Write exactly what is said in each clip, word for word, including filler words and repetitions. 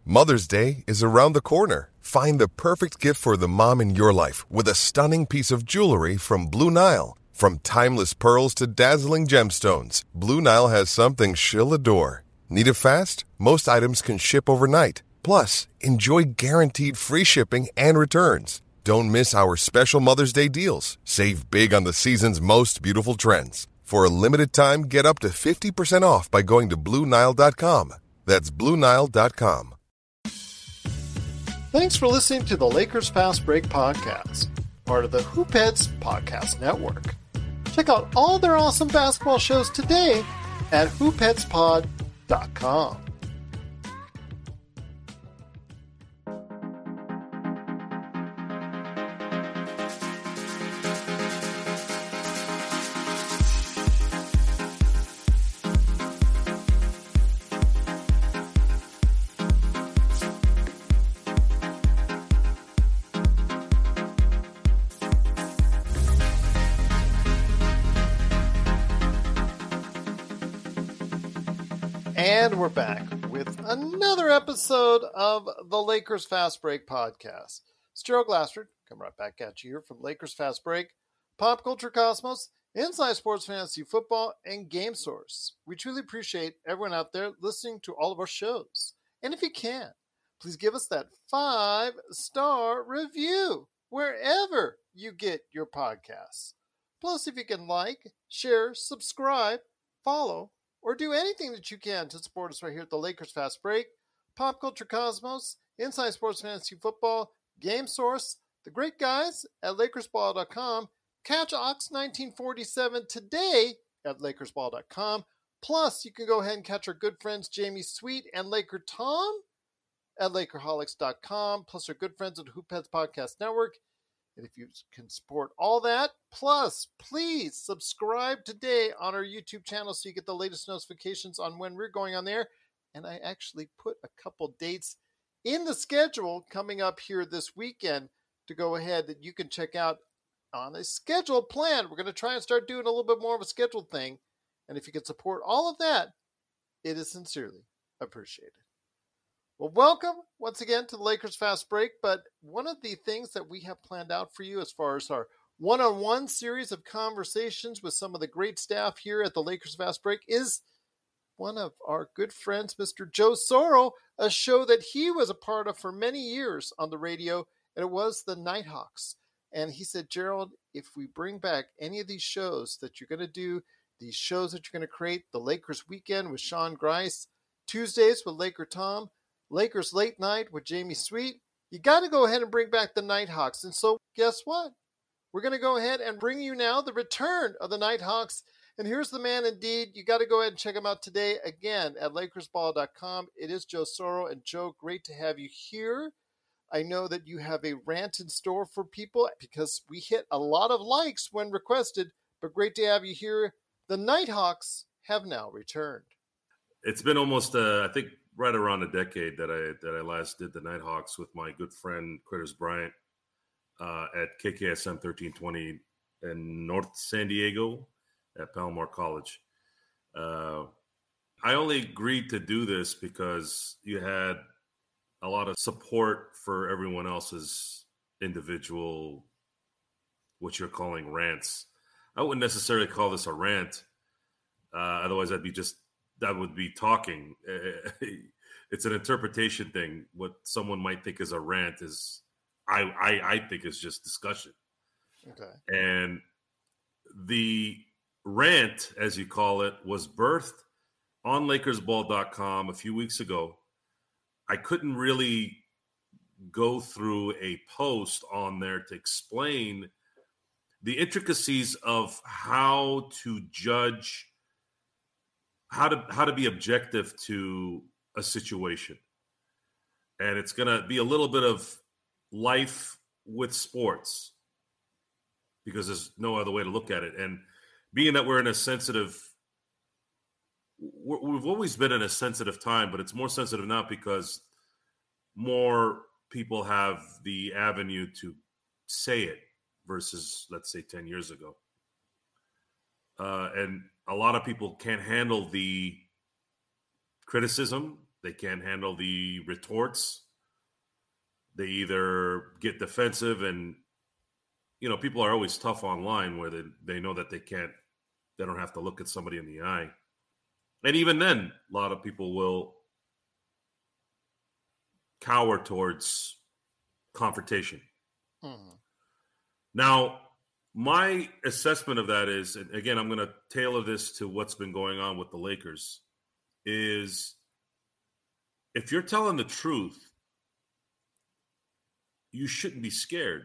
Mother's Day is around the corner. Find the perfect gift for the mom in your life with a stunning piece of jewelry from Blue Nile. From timeless pearls to dazzling gemstones, Blue Nile has something she'll adore. Need it fast? Most items can ship overnight. Plus, enjoy guaranteed free shipping and returns. Don't miss our special Mother's Day deals. Save big on the season's most beautiful trends. For a limited time, get up to fifty percent off by going to Blue Nile dot com. That's Blue Nile dot com. Thanks for listening to the Lakers Fast Break podcast, part of the Hoopheads Podcast Network. Check out all their awesome basketball shows today at hoopheads pod dot com. And we're back with another episode of the Lakers Fast Break podcast. It's Gerald Glassford, coming right back at you here from Lakers Fast Break, Pop Culture Cosmos, Inside Sports Fantasy Football, and Game Source. We truly appreciate everyone out there listening to all of our shows. And if you can, please give us that five-star review wherever you get your podcasts. Plus, if you can like, share, subscribe, follow, or do anything that you can to support us right here at the Lakers Fast Break, Pop Culture Cosmos, Inside Sports Fantasy Football, Game Source, the great guys at Lakers Ball dot com. Catch Ox nineteen forty-seven today at Lakers Ball dot com. Plus, you can go ahead and catch our good friends Jamie Sweet and Laker Tom at Lakerholics dot com. Plus, our good friends at Hoopheads Podcast Network. And if you can support all that, plus, please subscribe today on our YouTube channel so you get the latest notifications on when we're going on there. And I actually put a couple dates in the schedule coming up here this weekend to go ahead that you can check out on a scheduled plan. We're going to try and start doing a little bit more of a scheduled thing. And if you can support all of that, it is sincerely appreciated. Well, welcome once again to the Lakers Fast Break, but one of the things that we have planned out for you as far as our one-on-one series of conversations with some of the great staff here at the Lakers Fast Break is one of our good friends, Mister Joe Soro, a show that he was a part of for many years on the radio, and it was the Nighthawks. And he said, Gerald, if we bring back any of these shows that you're going to do, these shows that you're going to create, the Lakers Weekend with Sean Grice, Tuesdays with Laker Tom, Lakers Late Night with Jamie Sweet, you got to go ahead and bring back the Nighthawks. And so guess what? We're going to go ahead and bring you now the return of the Nighthawks. And here's the man indeed. You got to go ahead and check him out today again at Lakers Ball dot com. It is Joe Soro. And Joe, great to have you here. I know that you have a rant in store for people because we hit a lot of likes when requested, but great to have you here. The Nighthawks have now returned. It's been almost, uh, I think, right around a decade that I that I last did the Nighthawks with my good friend Critters Bryant uh, at K K S M thirteen twenty in North San Diego at Palomar College. Uh, I only agreed to do this because you had a lot of support for everyone else's individual, what you're calling rants. I wouldn't necessarily call this a rant. Uh, otherwise, I'd be just that would be talking. It's an interpretation thing. What someone might think is a rant is, I, I, I think is just discussion. Okay. And the rant, as you call it, was birthed on Lakers Ball dot com a few weeks ago. I couldn't really go through a post on there to explain the intricacies of how to judge how to how to be objective to a situation. And it's going to be a little bit of life with sports because there's no other way to look at it. And being that we're in a sensitive, we're, we've always been in a sensitive time, but it's more sensitive now because more people have the avenue to say it versus, let's say, ten years ago. Uh, and a lot of people can't handle the criticism They can't handle the retorts. They either get defensive and, you know, people are always tough online where they, they know that they can't, they don't have to look at somebody in the eye. And even then, a lot of people will cower towards confrontation. Mm-hmm. Now, my assessment of that is, and again, I'm going to tailor this to what's been going on with the Lakers, is if you're telling the truth, you shouldn't be scared.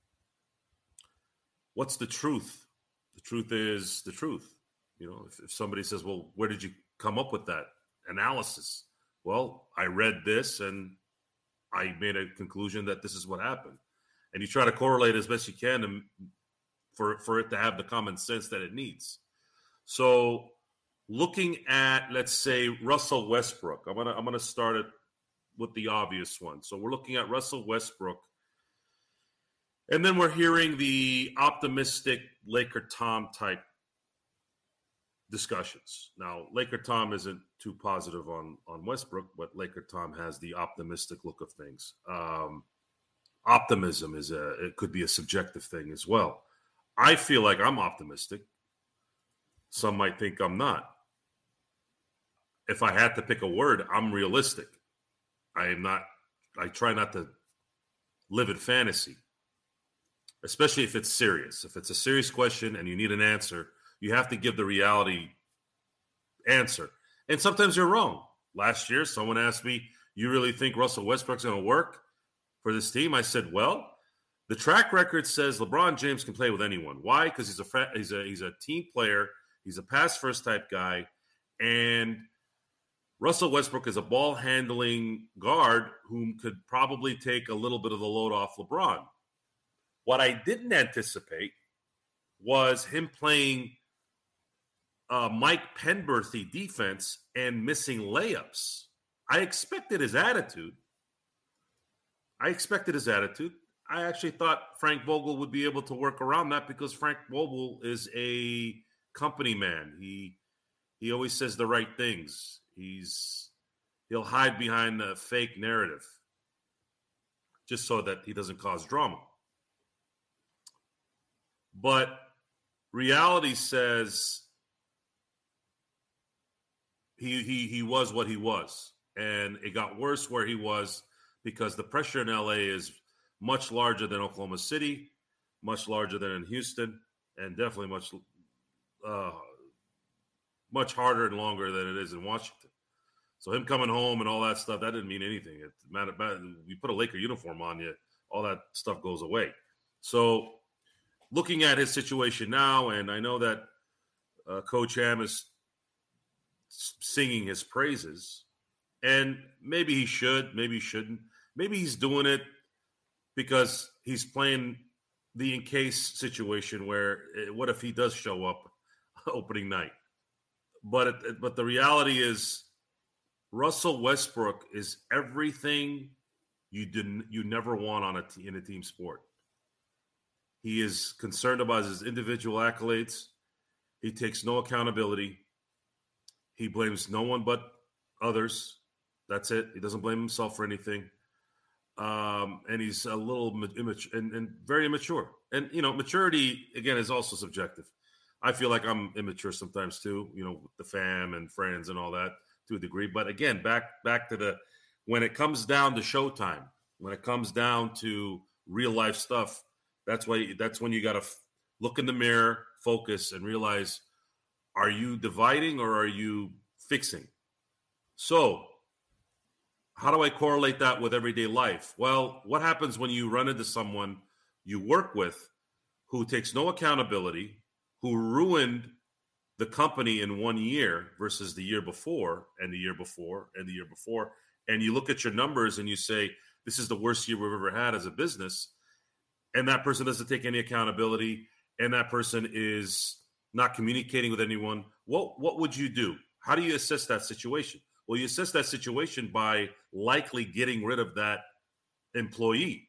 What's the truth? The truth is the truth. You know, if, if somebody says, well, where did you come up with that analysis? Well, I read this and I made a conclusion that this is what happened. And you try to correlate as best you can to, for, for it to have the common sense that it needs. So looking at, let's say, Russell Westbrook, I'm gonna I'm gonna start it with the obvious one. So we're looking at Russell Westbrook, and then we're hearing the optimistic Laker Tom type discussions. Now, Laker Tom isn't too positive on, on Westbrook, but Laker Tom has the optimistic look of things. Um, optimism is a it could be a subjective thing as well. I feel like I'm optimistic. Some might think I'm not. If I had to pick a word, I'm realistic. I am not, I try not to live in fantasy, especially if it's serious. If it's a serious question and you need an answer, you have to give the reality answer. And sometimes you're wrong. Last year, someone asked me, you really think Russell Westbrook's going to work for this team? I said, well, the track record says LeBron James can play with anyone. Why? Because he's a he's a he's a team player. He's a pass first type guy, and Russell Westbrook is a ball handling guard whom could probably take a little bit of the load off LeBron. What I didn't anticipate was him playing uh, Mike Penberthy defense and missing layups. I expected his attitude. I expected his attitude. I actually thought Frank Vogel would be able to work around that because Frank Vogel is a company man. He he always says the right things. He's he'll hide behind the fake narrative just so that he doesn't cause drama. But reality says he he he was what he was, and it got worse where he was because the pressure in L A is much larger than Oklahoma City, much larger than in Houston, and definitely much uh, much harder and longer than it is in Washington. So him coming home and all that stuff, that didn't mean anything. It mattered. You put a Laker uniform on you, all that stuff goes away. So looking at his situation now, and I know that uh, Coach Ham is singing his praises, and maybe he should, maybe he shouldn't. Maybe he's doing it because he's playing the in case situation where what if he does show up opening night? But it, but the reality is Russell Westbrook is everything you didn't you never want on a t- in a team sport. He is concerned about his individual accolades. He takes no accountability. He blames no one but others. That's it. He doesn't blame himself for anything. Um, and he's a little immature and, and very immature. And, you know, maturity, again, is also subjective. I feel like I'm immature sometimes too, you know, with the fam and friends and all that to a degree. But again, back back to the when it comes down to showtime, when it comes down to real life stuff, that's why that's when you got to f- look in the mirror, focus, and realize, are you dividing or are you fixing? So how do I correlate that with everyday life? Well, what happens when you run into someone you work with who takes no accountability, who ruined the company in one year versus the year before and the year before and the year before, and you look at your numbers and you say, this is the worst year we've ever had as a business, and that person doesn't take any accountability, and that person is not communicating with anyone, what, what would you do? How do you assess that situation? Well, you assess that situation by likely getting rid of that employee.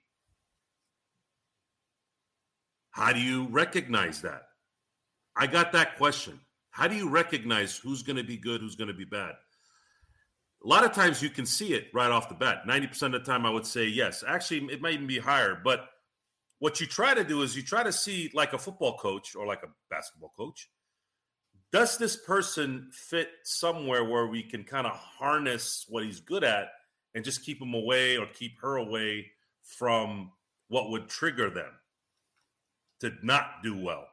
How do you recognize that? I got that question. How do you recognize who's going to be good, who's going to be bad? a lot of times you can see it right off the bat. ninety percent of the time I would say yes. Actually, it might even be higher. But what you try to do is you try to see, like a football coach or like a basketball coach, does this person fit somewhere where we can kind of harness what he's good at and just keep him away or keep her away from what would trigger them to not do well?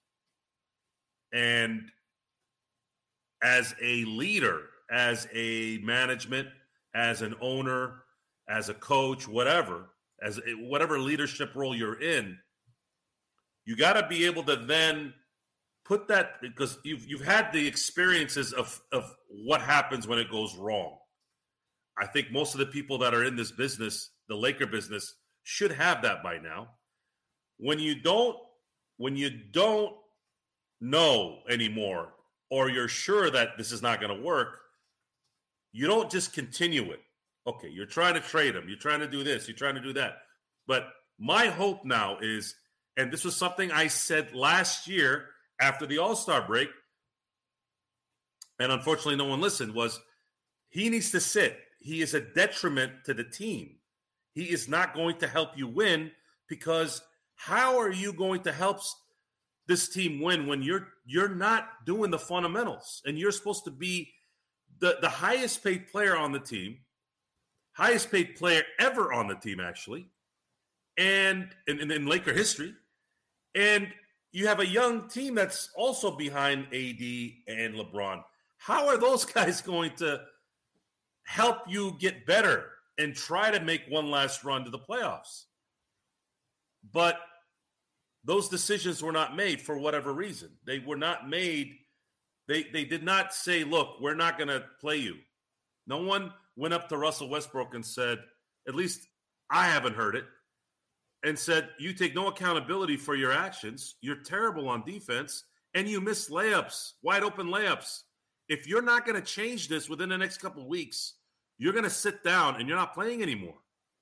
And as a leader, as a management, as an owner, as a coach, whatever, as a, whatever leadership role you're in, you got to be able to then put that, because you've you've had the experiences of of what happens when it goes wrong. I think most of the people that are in this business, the Laker business, should have that by now. When you don't, when you don't know anymore, or you're sure that this is not going to work, you don't just continue it. Okay, you're trying to trade him. You're trying to do this. You're trying to do that. But my hope now is, and this was something I said last year after the All-Star break, and unfortunately no one listened, was he needs to sit. He is a detriment to the team. He is not going to help you win, because how are you going to help this team win when you're you're not doing the fundamentals, and you're supposed to be the, the highest paid player on the team, highest paid player ever on the team, actually, and in, in, in Laker history. And you have a young team that's also behind A D and LeBron. How are those guys going to help you get better and try to make one last run to the playoffs? But those decisions were not made for whatever reason. They were not made. They, they did not say, look, we're not going to play you. No one went up to Russell Westbrook and said, at least I haven't heard it, and said, you take no accountability for your actions. You're terrible on defense, and you miss layups, wide open layups. If you're not going to change this within the next couple of weeks, you're going to sit down and you're not playing anymore.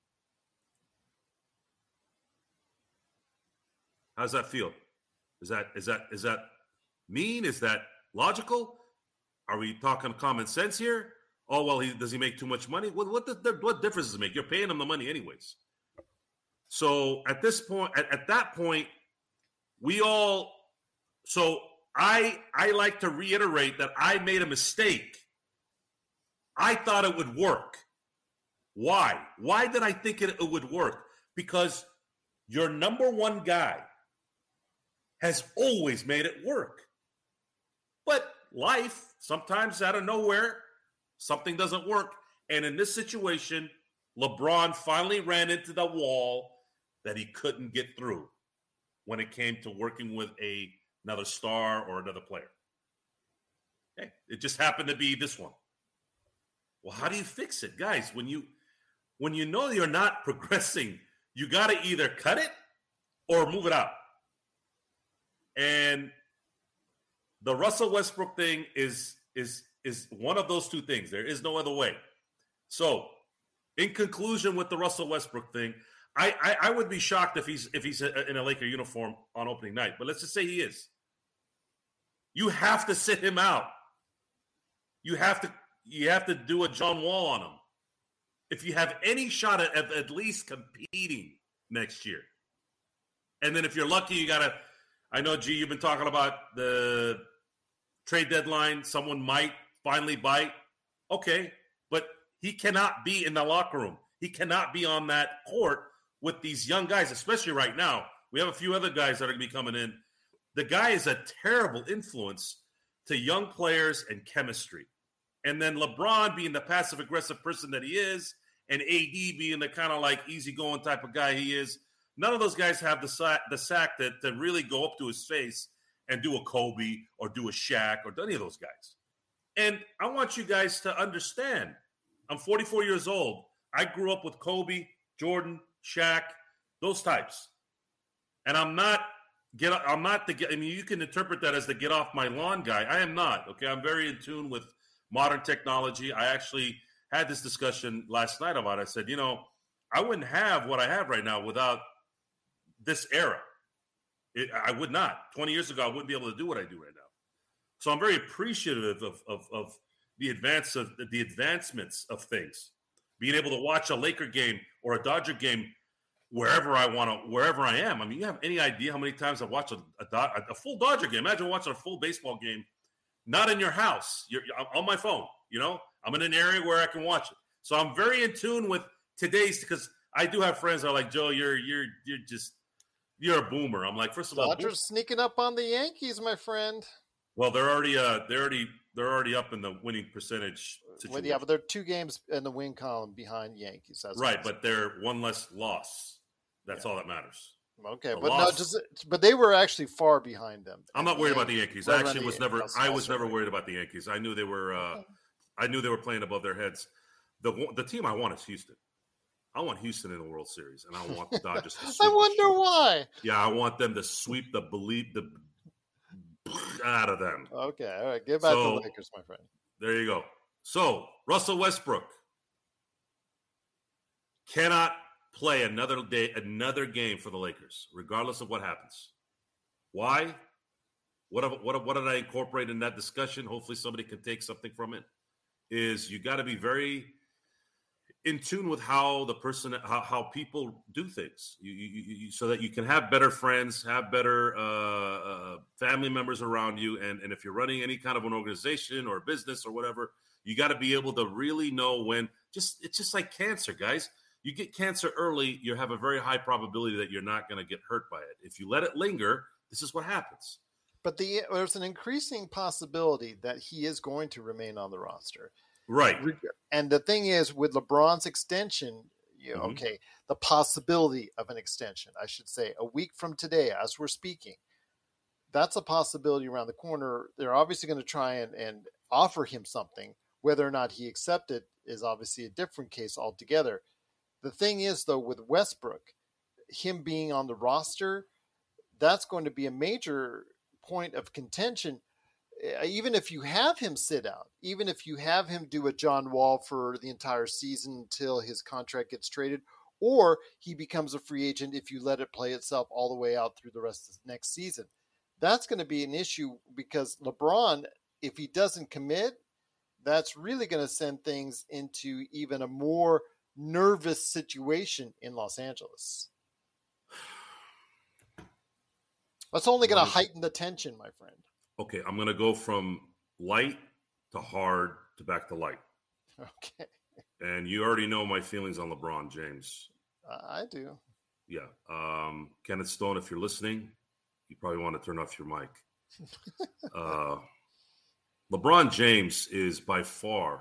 How does that feel? Is that is that is that mean? Is that logical? Are we talking common sense here? Oh, well, he does he make too much money? What what, the, what difference does it make? You're paying him the money anyways. So at this point, at, at that point, we all. So I I like to reiterate that I made a mistake. I thought it would work. Why? Why did I think it, it would work? Because your number one guy has always made it work. But life, sometimes out of nowhere, something doesn't work. And in this situation, LeBron finally ran into the wall that he couldn't get through when it came to working with a, another star or another player. Okay. It just happened to be this one. Well, how do you fix it? Guys, when you when you know you're not progressing, you got to either cut it or move it out. And the Russell Westbrook thing is is is one of those two things. There is no other way. So, in conclusion with the Russell Westbrook thing, I, I, I would be shocked if he's if he's in a Laker uniform on opening night. But let's just say he is. You have to sit him out. You have to you have to do a John Wall on him if you have any shot at, at at least competing next year. And then if you're lucky, you got to – I know, G, you've been talking about the trade deadline. Someone might finally bite. Okay, but he cannot be in the locker room. He cannot be on that court with these young guys, especially right now. We have a few other guys that are going to be coming in. The guy is a terrible influence to young players and chemistry. And then LeBron being the passive-aggressive person that he is, and A D being the kind of like easygoing type of guy he is, none of those guys have the sack, the sack that to really go up to his face and do a Kobe or do a Shaq or do any of those guys. And I want you guys to understand, I'm forty-four years old. I grew up with Kobe, Jordan, Shaq, those types. And I'm not get. I'm not the. I mean, you can interpret that as the get off my lawn guy. I am not. Okay, I'm very in tune with modern technology. I actually had this discussion last night about it. I said, you know, I wouldn't have what I have right now without this era. It, I would not. twenty years ago, I wouldn't be able to do what I do right now. So I'm very appreciative of, of, of the advance of the advancements of things. Being able to watch a Laker game or a Dodger game wherever I want to, wherever I am. I mean, you have any idea how many times I've watched a, a, a full Dodger game? Imagine watching a full baseball game, not in your house. You're, you're on my phone. You know, I'm in an area where I can watch it. So I'm very in tune with today's, because I do have friends that are like, Joe, you're you're you're just you're a boomer. I'm like, first of all, Dodgers sneaking up on the Yankees, my friend. Well, they're already uh they're already they're already up in the winning percentage situation. Well, yeah, but they're two games in the win column behind Yankees. That's right, but they're one less loss. That's yeah. all that matters. Okay, the but loss, no, just but they were actually far behind them. I'm not worried about the Yankees. I actually was never I was never worried about the Yankees. I knew they were uh, okay. I knew they were playing above their heads. The the team I want is Houston. I want Houston in the World Series, and I want the Dodgers to sweep. I wonder why. Yeah, I want them to sweep the believe the out of them. Okay, all right. Get back so, to the Lakers, my friend. There you go. So, Russell Westbrook cannot play another day, another game for the Lakers, regardless of what happens. Why? What, what, what did I incorporate in that discussion? Hopefully somebody can take something from it. Is you got to be very in tune with how the person, how, how people do things, you, you, you, so that you can have better friends, have better uh, uh, family members around you. And, and if you're running any kind of an organization or a business or whatever, you got to be able to really know when, just, it's just like cancer, guys. You get cancer early, you have a very high probability that you're not going to get hurt by it. If you let it linger, this is what happens. But the, there's an increasing possibility that he is going to remain on the roster. Right. And the thing is, with LeBron's extension, you know, mm-hmm. okay, the possibility of an extension, I should say, a week from today, as we're speaking, that's a possibility around the corner. They're obviously going to try and, and offer him something. Whether or not he accepts it is obviously a different case altogether. The thing is, though, with Westbrook, him being on the roster, that's going to be a major point of contention. Even if you have him sit out, even if you have him do a John Wall for the entire season until his contract gets traded, or he becomes a free agent if you let it play itself all the way out through the rest of the next season, that's going to be an issue because LeBron, if he doesn't commit, that's really going to send things into even a more nervous situation in Los Angeles. That's only going to heighten the tension, my friend. Okay, I'm going to go from light to hard to back to light. Okay. And you already know my feelings on LeBron James. Uh, I do. Yeah. Um, Kenneth Stone, if you're listening, you probably want to turn off your mic. uh, LeBron James is by far,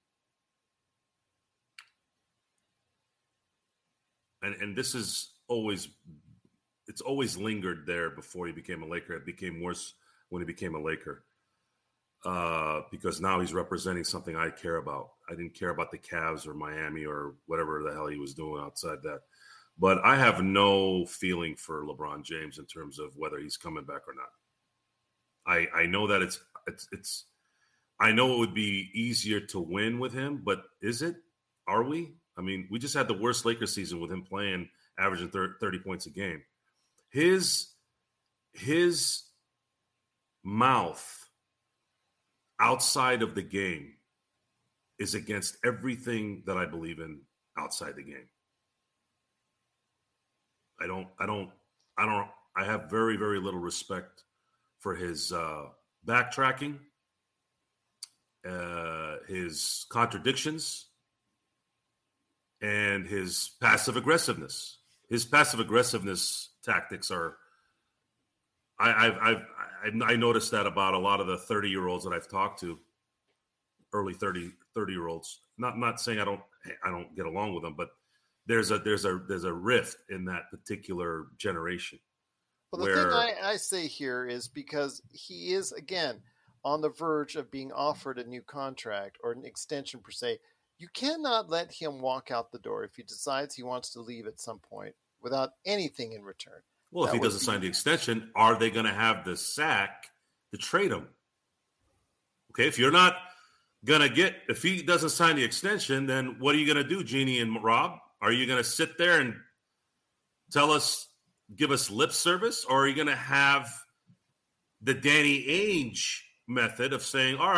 and, and this is always, it's always lingered there before he became a Laker. It became worse when he became a Laker, uh, because now he's representing something I care about. I didn't care about the Cavs or Miami or whatever the hell he was doing outside that. But I have no feeling for LeBron James in terms of whether he's coming back or not. I I know that it's it's it's. I know it would be easier to win with him, but is it? Are we? I mean, we just had the worst Lakers season with him playing, averaging thirty points a game. His his. mouth outside of the game is against everything that I believe in outside the game. I don't, I don't, I don't, I have very, very little respect for his uh, backtracking, uh, his contradictions, and his passive aggressiveness. His passive aggressiveness tactics are, I, I've, I've, I noticed that about a lot of the thirty-year-olds that I've talked to, early thirty, thirty-year-olds. Not not saying I don't I don't get along with them, but there's a there's a there's a rift in that particular generation. Well, the where, thing I, I say here is because he is again on the verge of being offered a new contract or an extension per se. You cannot let him walk out the door if he decides he wants to leave at some point without anything in return. Well, that if he doesn't be... sign the extension, are they going to have the sack to trade him? Okay, if you're not going to get, if he doesn't sign the extension, then what are you going to do, Jeannie and Rob? Are you going to sit there and tell us, give us lip service? Or are you going to have the Danny Ainge method of saying, all right,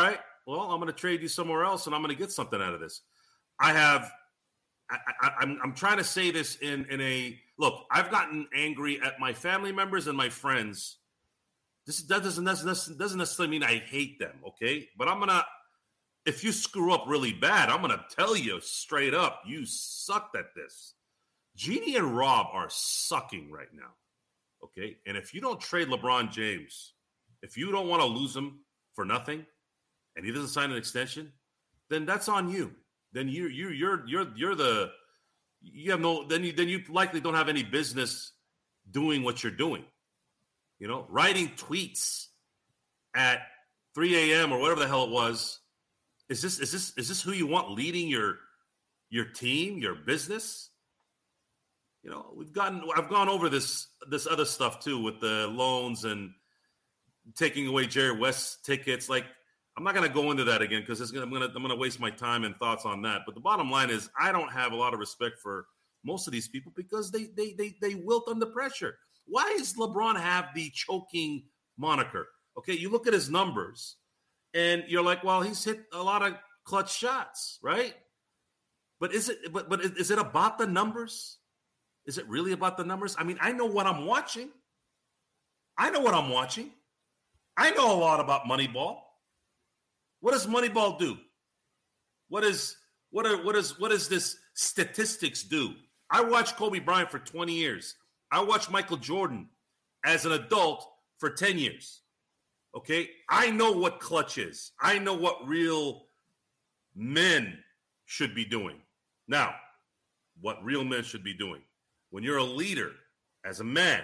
well, I'm going to trade you somewhere else, and I'm going to get something out of this. I have. I, I, I'm, I'm trying to say this in, in a look. I've gotten angry at my family members and my friends. This that doesn't doesn't doesn't necessarily mean I hate them, okay? But I'm gonna. If you screw up really bad, I'm gonna tell you straight up, you sucked at this. Jeannie and Rob are sucking right now, okay? And if you don't trade LeBron James, if you don't want to lose him for nothing, and he doesn't sign an extension, then that's on you. Then you you you're you're you're the you have no then you then you likely don't have any business doing what you're doing. You know, writing tweets at three a.m. or whatever the hell it was. Is this is this is this who you want leading your your team, your business? You know, we've gotten I've gone over this this other stuff too with the loans and taking away Jerry West tickets. Like, I'm not going to go into that again because I'm going to I'm going to waste my time and thoughts on that. But the bottom line is, I don't have a lot of respect for most of these people because they they they they wilt under pressure. Why does LeBron have the choking moniker? Okay, you look at his numbers, and you're like, well, he's hit a lot of clutch shots, right? But is it but but is it about the numbers? Is it really about the numbers? I mean, I know what I'm watching. I know what I'm watching. I know a lot about Moneyball. What does Moneyball do? What is what are what is what does this statistics do? I watched Kobe Bryant for twenty years. I watched Michael Jordan as an adult for ten years. Okay? I know what clutch is. I know what real men should be doing. Now, what real men should be doing. When you're a leader, as a man,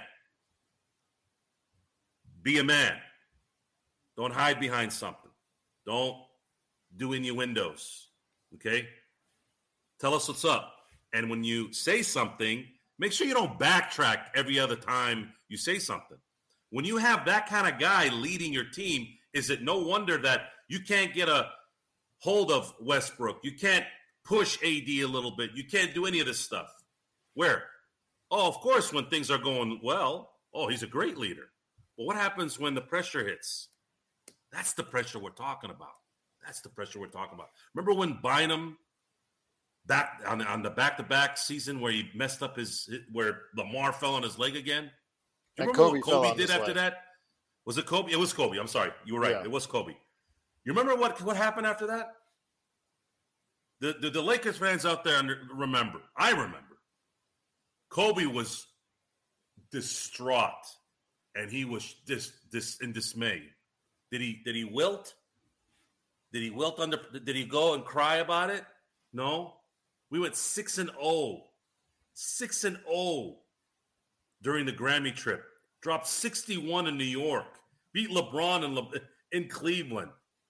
be a man. Don't hide behind something. Don't do innuendos, okay? Tell us what's up. And when you say something, make sure you don't backtrack every other time you say something. When you have that kind of guy leading your team, is it no wonder that you can't get a hold of Westbrook? You can't push A D a little bit. You can't do any of this stuff. Where? Oh, of course, when things are going well, oh, he's a great leader. But what happens when the pressure hits? That's the pressure we're talking about. That's the pressure we're talking about. Remember when Bynum back on the, on the back-to-back season where he messed up his where Lamar fell on his leg again? Do you And remember Kobe what Kobe did after leg. that? Was it Kobe? It was Kobe. I'm sorry. You were right. Yeah. It was Kobe. You remember what, what happened after that? The, the the Lakers fans out there under, remember. I remember. Kobe was distraught, and he was dis, dis, in dismay. Did he did he wilt? Did he wilt under? Did he go and cry about it? No. We went six and zero, six and zero during the Grammy trip. Dropped sixty-one in New York. Beat LeBron in, Le, in Cleveland.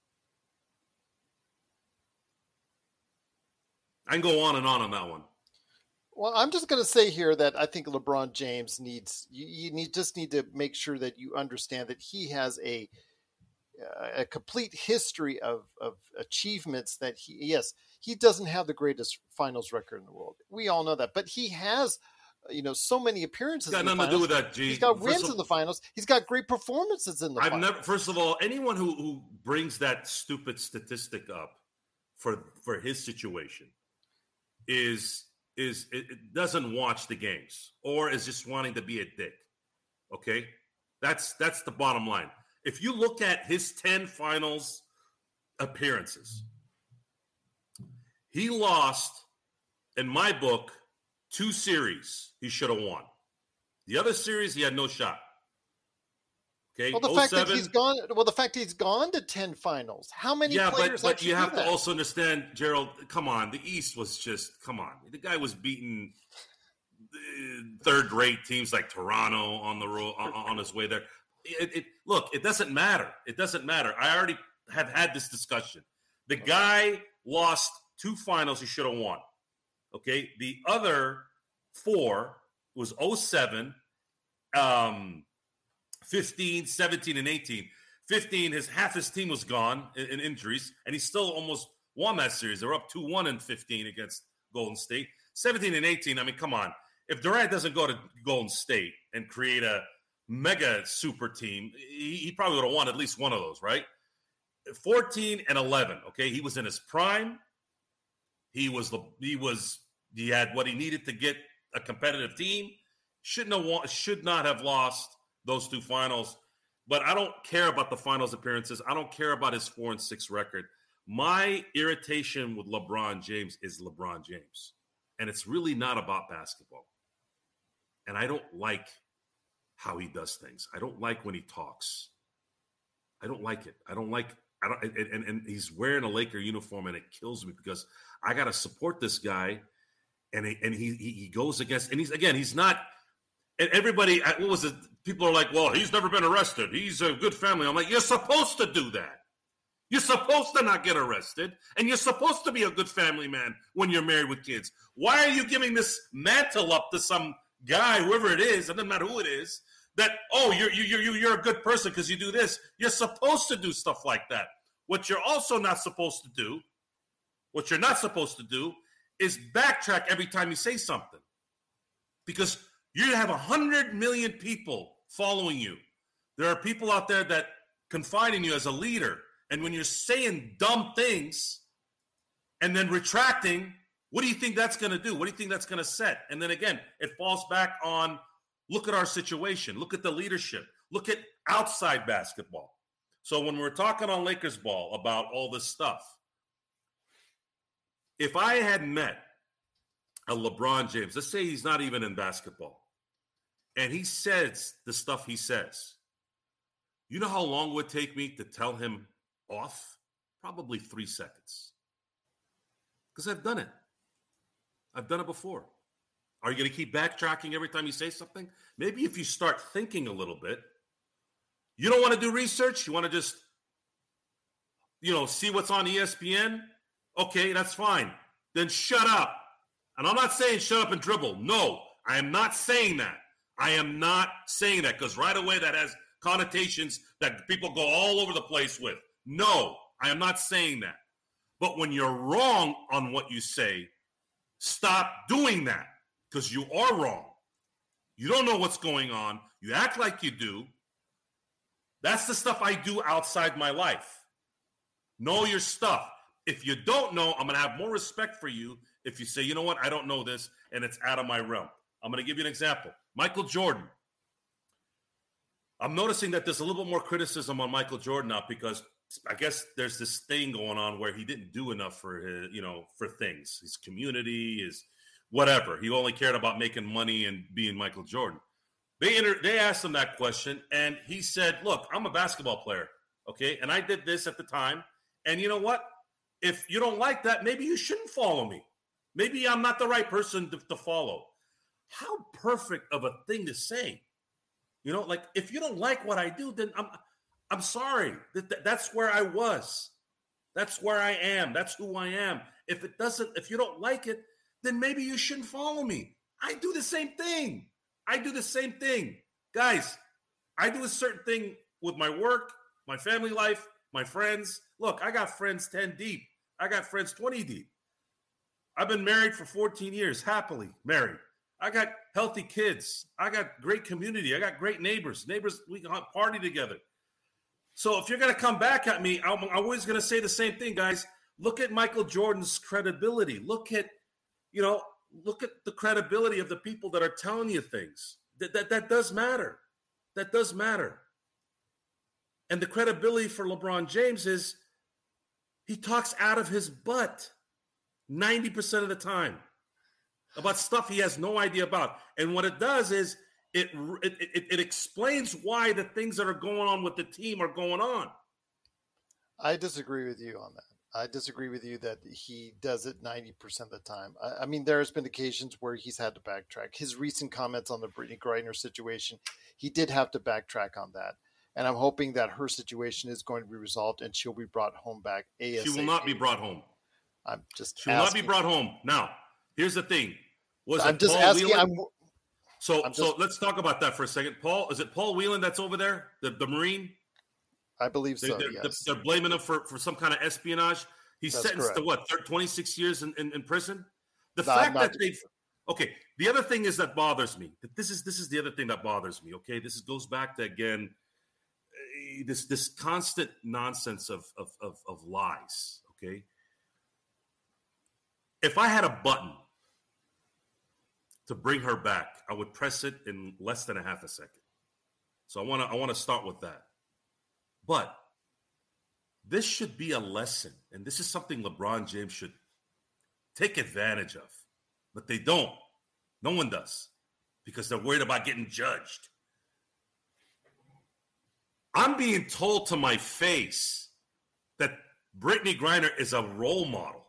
I can go on and on on that one. Well, I'm just going to say here that I think LeBron James needs you, you need just need to make sure that you understand that he has a a complete history of, of achievements that he yes he doesn't have the greatest finals record in the world. We all know that, but he has you know so many appearances. Got in the nothing to finals. do with that. G. He's got First wins of, in the finals. He's got great performances in the I've finals. never. First of all, anyone who who brings that stupid statistic up for for his situation is. is it, it doesn't watch the games or is just wanting to be a dick. Okay? That's that's the bottom line. If you look at his ten finals appearances, he lost, in my book, two series he should have won. The other series, he had no shot. Okay? Well, the fact that he's gone. Well, the fact he's gone to ten finals. How many yeah, players? but, but you have do to that? also understand, Gerald. Come on, the East was just come on. The guy was beating third-rate teams like Toronto on the road on, on his way there. It, it look, it doesn't matter. It doesn't matter. I already have had this discussion. The guy lost two finals he should have won. Okay, the other four was oh seven. Um. fifteen, seventeen, and eighteen. fifteen, his half his team was gone in, in injuries, and he still almost won that series. They were up two one in fifteen against Golden State. seventeen and eighteen, I mean, come on. If Durant doesn't go to Golden State and create a mega super team, he, he probably would have won at least one of those, right? fourteen and eleven. Okay, he was in his prime. He was the he was he had what he needed to get a competitive team. Shouldn't have won, should not have lost those two finals. But I don't care about the finals appearances. I don't care about his four and six record. My irritation with LeBron James is LeBron James, and it's really not about basketball. And I don't like how he does things. I don't like when he talks. I don't like it. I don't like. I don't. And, and, and he's wearing a Laker uniform, and it kills me because I got to support this guy, and he, and he he goes against. And he's again, he's not. And everybody, what was it? People are like, well, he's never been arrested. He's a good family. I'm like, you're supposed to do that. You're supposed to not get arrested, and you're supposed to be a good family man when you're married with kids. Why are you giving this mantle up to some guy, whoever it is, it doesn't matter who it is, that, oh, you're, you, you, you're a good person because you do this. You're supposed to do stuff like that. What you're also not supposed to do, what you're not supposed to do is backtrack every time you say something. Because you have one hundred million people following you. There are people out there that confide in you as a leader. And when you're saying dumb things and then retracting, what do you think that's going to do? What do you think that's going to set? And then again, it falls back on, look at our situation. Look at the leadership. Look at outside basketball. So when we're talking on Lakers ball about all this stuff, if I had met a LeBron James, let's say he's not even in basketball, and he says the stuff he says, you know how long it would take me to tell him off? Probably three seconds. Because I've done it. I've done it before. Are you going to keep backtracking every time you say something? Maybe if you start thinking a little bit, you don't want to do research. You want to just, you know, see what's on E S P N. Okay, that's fine. Then shut up. And I'm not saying shut up and dribble. No, I am not saying that. I am not saying that because right away that has connotations that people go all over the place with. No, I am not saying that. But when you're wrong on what you say, stop doing that because you are wrong. You don't know what's going on. You act like you do. That's the stuff I do outside my life. Know your stuff. If you don't know, I'm going to have more respect for you if you say, you know what, I don't know this, and it's out of my realm. I'm going to give you an example. Michael Jordan. I'm noticing that there's a little bit more criticism on Michael Jordan now because I guess there's this thing going on where he didn't do enough for his, you know, for things, his community, his whatever. He only cared about making money and being Michael Jordan. They inter- they asked him that question, and he said, look, I'm a basketball player, okay? And I did this at the time, and you know what? If you don't like that, maybe you shouldn't follow me. Maybe I'm not the right person to, to follow. How perfect of a thing to say. You know, like if you don't like what I do, then I'm I'm sorry. That, that's where I was. That's where I am. That's who I am. If it doesn't, if you don't like it, then maybe you shouldn't follow me. I do the same thing. I do the same thing. Guys, I do a certain thing with my work, my family life, my friends. Look, I got friends ten deep. I got friends twenty deep. I've been married for fourteen years, happily married. I got healthy kids. I got great community. I got great neighbors. Neighbors, we can party together. So if you're going to come back at me, I'm always going to say the same thing, guys. Look at Michael Jordan's credibility. Look at, you know, look at the credibility of the people that are telling you things. That, that, that does matter. That does matter. And the credibility for LeBron James is he talks out of his butt ninety percent of the time about stuff he has no idea about. And what it does is it, it, it, it explains why the things that are going on with the team are going on. I disagree with you on that. I disagree with you that he does it ninety percent of the time. I, I mean, there's been occasions where he's had to backtrack. His recent comments on the Brittany Griner situation, he did have to backtrack on that. And I'm hoping that her situation is going to be resolved and she'll be brought home back ASAP. She will not be brought home. I'm just She will asking. not be brought home. Now, here's the thing. Was I'm it just Paul asking. Whelan? I'm, so, I'm just, so let's talk about that for a second. Paul, is it Paul Whelan that's over there, the, the Marine? I believe so, they, they're, yes. They're blaming him for, for some kind of espionage. He's That's sentenced correct. to what, twenty-six years in, in, in prison? The No, fact that too they've sure. – okay, the other thing is that bothers me. This is this is the other thing that bothers me, okay? This is, goes back to, again, this this constant nonsense of, of of of lies. Okay, if I had a button to bring her back, I would press it in less than a half a second. So I want to I want to start with that. But this should be a lesson, and this is something LeBron James should take advantage of. But they don't. No one does, because they're worried about getting judged. I'm being told to my face that Brittany Griner is a role model.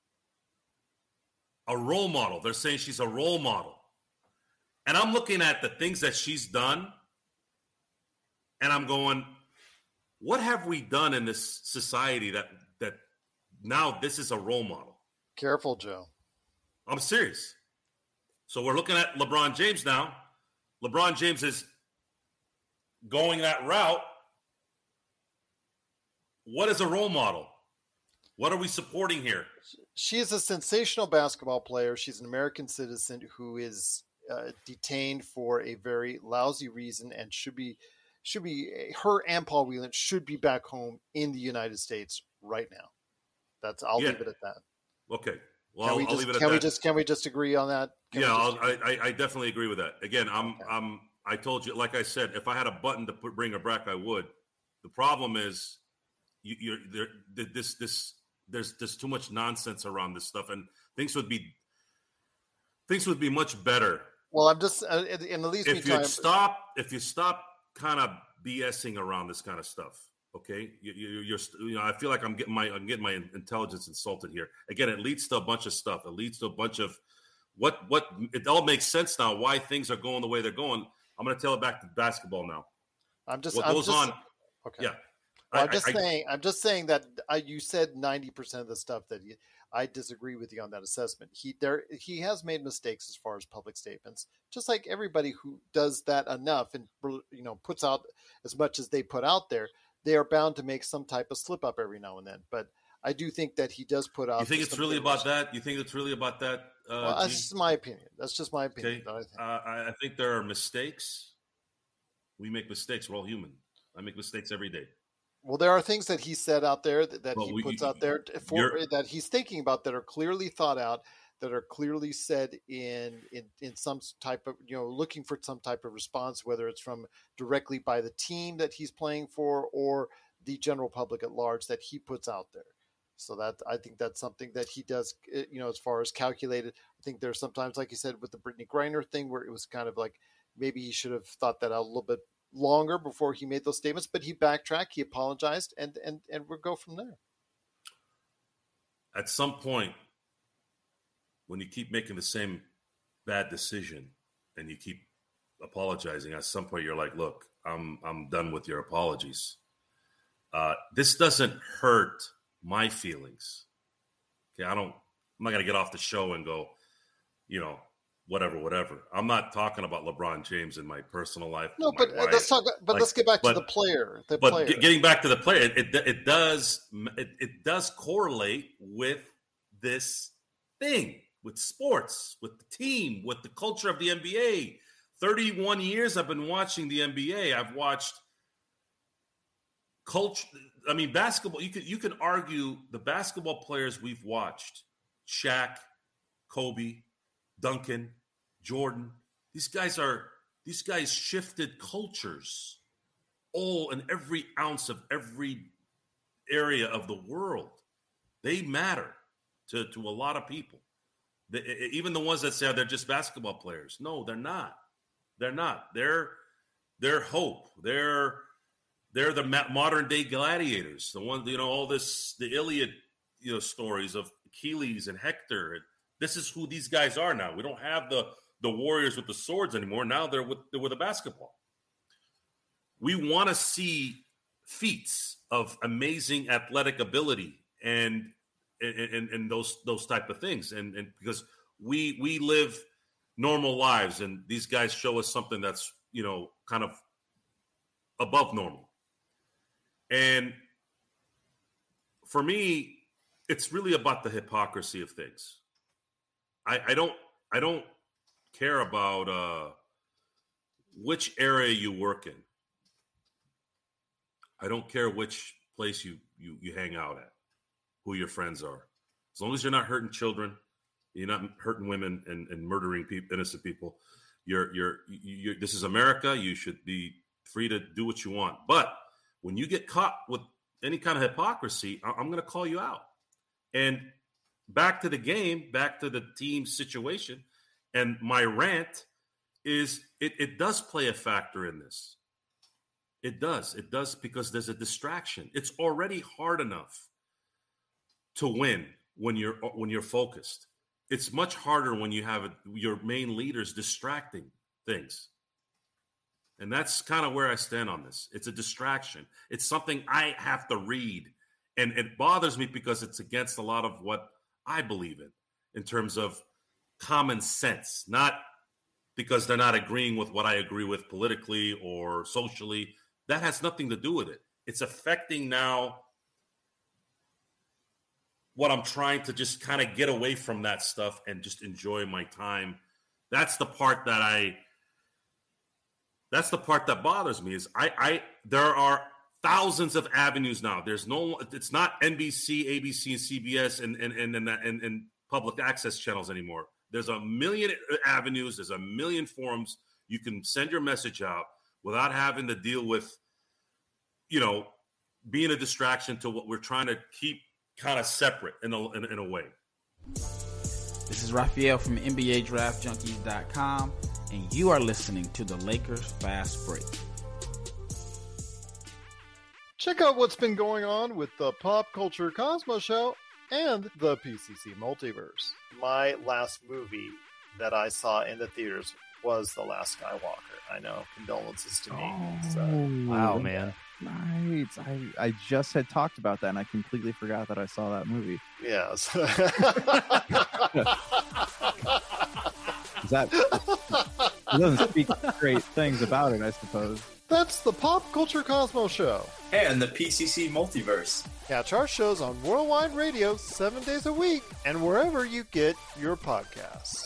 A role model. They're saying she's a role model. And I'm looking at the things that she's done, and I'm going, what have we done in this society that that now this is a role model? Careful, Joe. I'm serious. So we're looking at LeBron James now. LeBron James is going that route. What is a role model? What are we supporting here? She is a sensational basketball player. She's an American citizen who is uh, detained for a very lousy reason and should be, should be her and Paul Whelan should be back home in the United States right now. That's I'll yeah. leave it at that. Okay. Well, can we I'll just, leave it at can that. we just can we just agree on that? Can yeah, just... I'll, I I definitely agree with that. Again, I'm okay. I'm I told you, like I said, if I had a button to put, bring her back, I would. The problem is, you, you're there. This this there's there's too much nonsense around this stuff, and things would be things would be much better. Well, I'm just uh, in the least if you time... stop if you stop kind of BSing around this kind of stuff. Okay, you, you, you're you know I feel like I'm getting my I'm getting my intelligence insulted here. Again, it leads to a bunch of stuff. It leads to a bunch of what what it all makes sense now. Why things are going the way they're going. I'm going to tell it back to basketball now. I'm just what I'm goes just, on. Okay. Yeah, well, I, I'm just I, saying. I'm just saying that I, you said ninety percent of the stuff that you, I disagree with you on that assessment. He there he has made mistakes as far as public statements, just like everybody who does that enough and you know puts out as much as they put out there. They are bound to make some type of slip up every now and then. But I do think that he does put out. You think it's really about that? You think it's really about that? Uh, well, that's just my opinion. That's just my opinion. Okay. I think. Uh, I, I think there are mistakes. We make mistakes. We're all human. I make mistakes every day. Well, there are things that he said out there that, that well, he we, puts you, out there for that he's thinking about that are clearly thought out, that are clearly said in, in in some type of, you know, looking for some type of response, whether it's from directly by the team that he's playing for or the general public at large that he puts out there. So that I think that's something that he does, you know, as far as calculated. I think there's sometimes, like you said, with the Brittany Griner thing where it was kind of like maybe he should have thought that out a little bit longer before he made those statements, but he backtracked, he apologized, and and and we'll go from there. At some point, when you keep making the same bad decision and you keep apologizing, at some point you're like, look, I'm I'm done with your apologies. Uh, this doesn't hurt my feelings. Okay, I don't. I'm not gonna get off the show and go, you know, whatever, whatever. I'm not talking about LeBron James in my personal life. No, but wife. let's talk. But like, let's get back but, to the player. The but player. getting back to the player, it it, it does it, it does correlate with this thing, with sports, with the team, with the culture of the N B A. thirty-one years I've been watching the N B A. I've watched culture. I mean, basketball. You could you can argue the basketball players we've watched: Shaq, Kobe, Duncan, Jordan. These guys are these guys shifted cultures, all in every ounce of every area of the world. They matter to to a lot of people. They, even the ones that say they're just basketball players. No, they're not. They're not. They're they're hope. They're they're the modern day gladiators. The ones, you know, all this the Iliad, you know, stories of Achilles and Hector. This is who these guys are now. We don't have the the warriors with the swords anymore. Now they're with they're with a basketball. We want to see feats of amazing athletic ability and and, and those those type of things. And and because we we live normal lives, and these guys show us something that's, you know, kind of above normal. And for me, it's really about the hypocrisy of things. I, I don't I don't care about uh, which area you work in. I don't care which place you, you, you hang out at, who your friends are. As long as you're not hurting children, you're not hurting women and, and murdering people, innocent people. You're, you're, you're, this is America. You should be free to do what you want. But when you get caught with any kind of hypocrisy, I'm going to call you out. And back to the game, back to the team situation, and my rant is it, it does play a factor in this. It does. It does because there's a distraction. It's already hard enough to win when you're when you're focused. It's much harder when you have a, your main leaders distracting things. And that's kind of where I stand on this. It's a distraction. It's something I have to read. And it bothers me because it's against a lot of what I believe in, in terms of common sense, not because they're not agreeing with what I agree with politically or socially. That has nothing to do with it. It's affecting now what I'm trying to just kind of get away from that stuff and just enjoy my time. That's the part that I, that's the part that bothers me is I, I, there are thousands of avenues now. There's no, it's not N B C, A B C, and C B S and, and, and, and, and, and public access channels anymore. There's a million avenues. There's a million forums. You can send your message out without having to deal with, you know, being a distraction to what we're trying to keep kind of separate in a, in, in a way. This is Raphael from N B A Draft Junkies dot com, and you are listening to the Lakers Fast Break. Check out what's been going on with the Pop Culture Cosmos Show and the P C C Multiverse. My last movie that I saw in the theaters was The Last Skywalker. I know, condolences to me. Oh, so. Wow, man. Right. I, I just had talked about that, and I completely forgot that I saw that movie. Yes. that it doesn't speak great things about it, I suppose. That's the Pop Culture Cosmos Show. And the P C C Multiverse. Catch our shows on Worldwide Radio seven days a week and wherever you get your podcasts.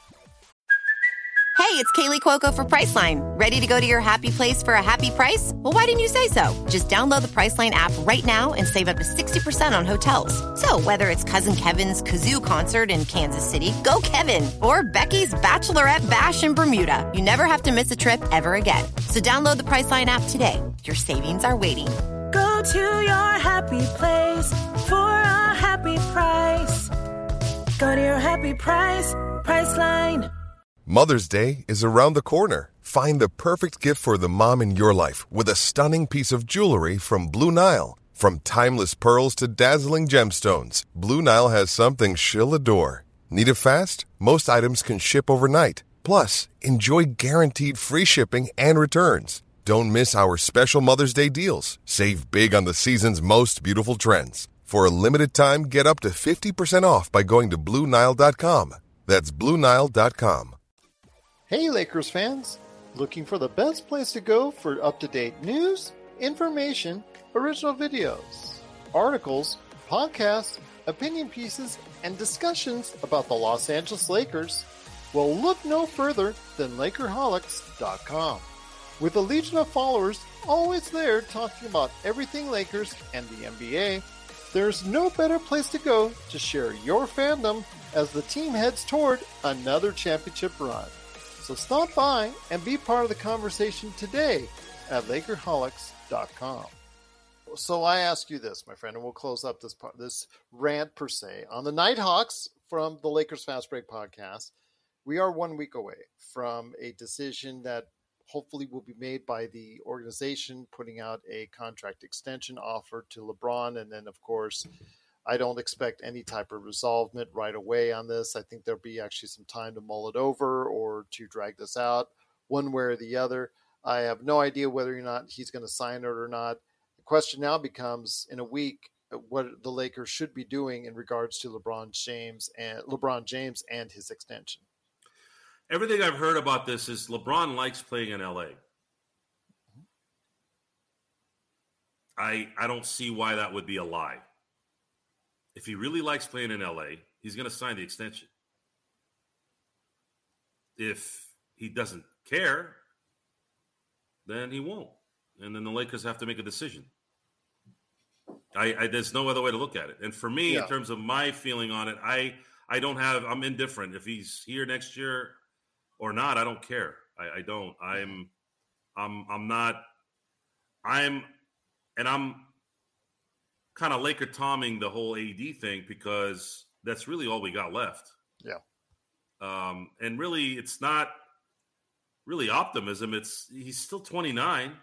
Hey, it's Kaylee Cuoco for Priceline. Ready to go to your happy place for a happy price? Well, why didn't you say so? Just download the Priceline app right now and save up to sixty percent on hotels. So whether it's Cousin Kevin's Kazoo Concert in Kansas City, go Kevin, or Becky's Bachelorette Bash in Bermuda, you never have to miss a trip ever again. So download the Priceline app today. Your savings are waiting. Go to your happy place for a happy price. Go to your happy price, Priceline. Mother's Day is around the corner. Find the perfect gift for the mom in your life with a stunning piece of jewelry from Blue Nile. From timeless pearls to dazzling gemstones, Blue Nile has something she'll adore. Need it fast? Most items can ship overnight. Plus, enjoy guaranteed free shipping and returns. Don't miss our special Mother's Day deals. Save big on the season's most beautiful trends. For a limited time, get up to fifty percent off by going to Blue Nile dot com. That's Blue Nile dot com. Hey Lakers fans, looking for the best place to go for up-to-date news, information, original videos, articles, podcasts, opinion pieces, and discussions about the Los Angeles Lakers? Well, look no further than Lakerholics dot com. With a legion of followers always there talking about everything Lakers and the N B A, there's no better place to go to share your fandom as the team heads toward another championship run. So stop by and be part of the conversation today at Lakerholics dot com. So I ask you this, my friend, and we'll close up this part, this rant per se. On the Nighthawks from the Lakers Fast Break podcast, we are one week away from a decision that hopefully will be made by the organization putting out a contract extension offer to LeBron. And then, of course, I don't expect any type of resolvement right away on this. I think there'll be actually some time to mull it over or to drag this out one way or the other. I have no idea whether or not he's going to sign it or not. The question now becomes, in a week, what the Lakers should be doing in regards to LeBron James and LeBron James and his extension. Everything I've heard about this is LeBron likes playing in L A. I I don't see why that would be a lie. If he really likes playing in L A, he's going to sign the extension. If he doesn't care, then he won't. And then the Lakers have to make a decision. I, I there's no other way to look at it. And for me, Yeah. in terms of my feeling on it, I I don't have. I'm indifferent if he's here next year or not. I don't care. I, I don't. I'm I'm I'm not. I'm and I'm kind of Laker Tomming the whole A D thing because that's really all we got left. Yeah. Um, and really, it's not really optimism. It's he's still twenty-nine,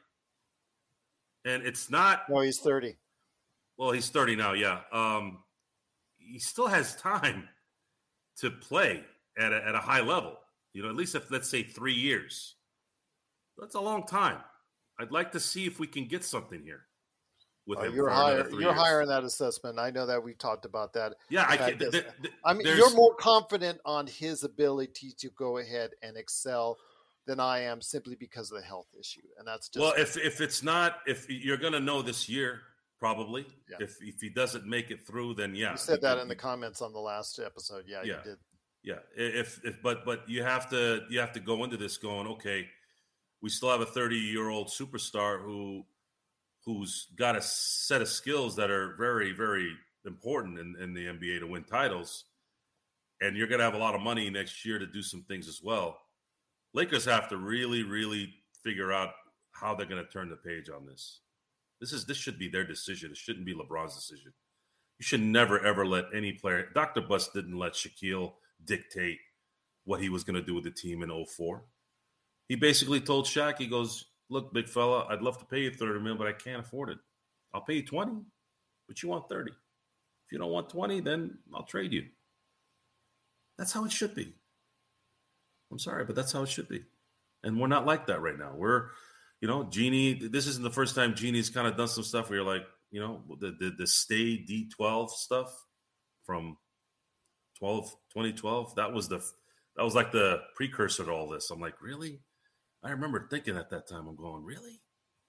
and it's not. No, he's thirty. Well, he's thirty now. Yeah. Um, he still has time to play at a, at a high level. You know, at least if let's say three years. That's a long time. I'd like to see if we can get something here. With Uh, him you're for another higher. three You're years. higher in that assessment. I know that we talked about that. Yeah, I In fact, can't. this- th- th- I mean, there's- you're more confident on his ability to go ahead and excel than I am, simply because of the health issue, and that's just Well, if if it's not, if you're going to know this year, probably. Yeah. If if he doesn't make it through, then yeah. you said that you- in the comments on the last episode. Yeah, Yeah. you did. Yeah, if if but but you have to you have to go into this going, okay, we still have a thirty-year-old superstar who who's got a set of skills that are very very important in, in the N B A to win titles, and you're going to have a lot of money next year to do some things as well. Lakers have to really really figure out how they're going to turn the page on this. This is this should be their decision. It shouldn't be LeBron's decision. You should never ever let any player. Doctor Bus didn't let Shaquille dictate what he was going to do with the team in oh four. He basically told Shaq, he goes, look, big fella, I'd love to pay you thirty million, but I can't afford it. I'll pay you twenty, but you want thirty. If you don't want twenty, then I'll trade you. That's how it should be. I'm sorry, but that's how it should be. And we're not like that right now. We're, you know, Jeannie, this isn't the first time Jeannie's kind of done some stuff where you're like, you know, the the, the stay D twelve stuff from twelve, twenty twelve, that was the that was like the precursor to all this. I'm like, really? I remember thinking at that time, I'm going, really?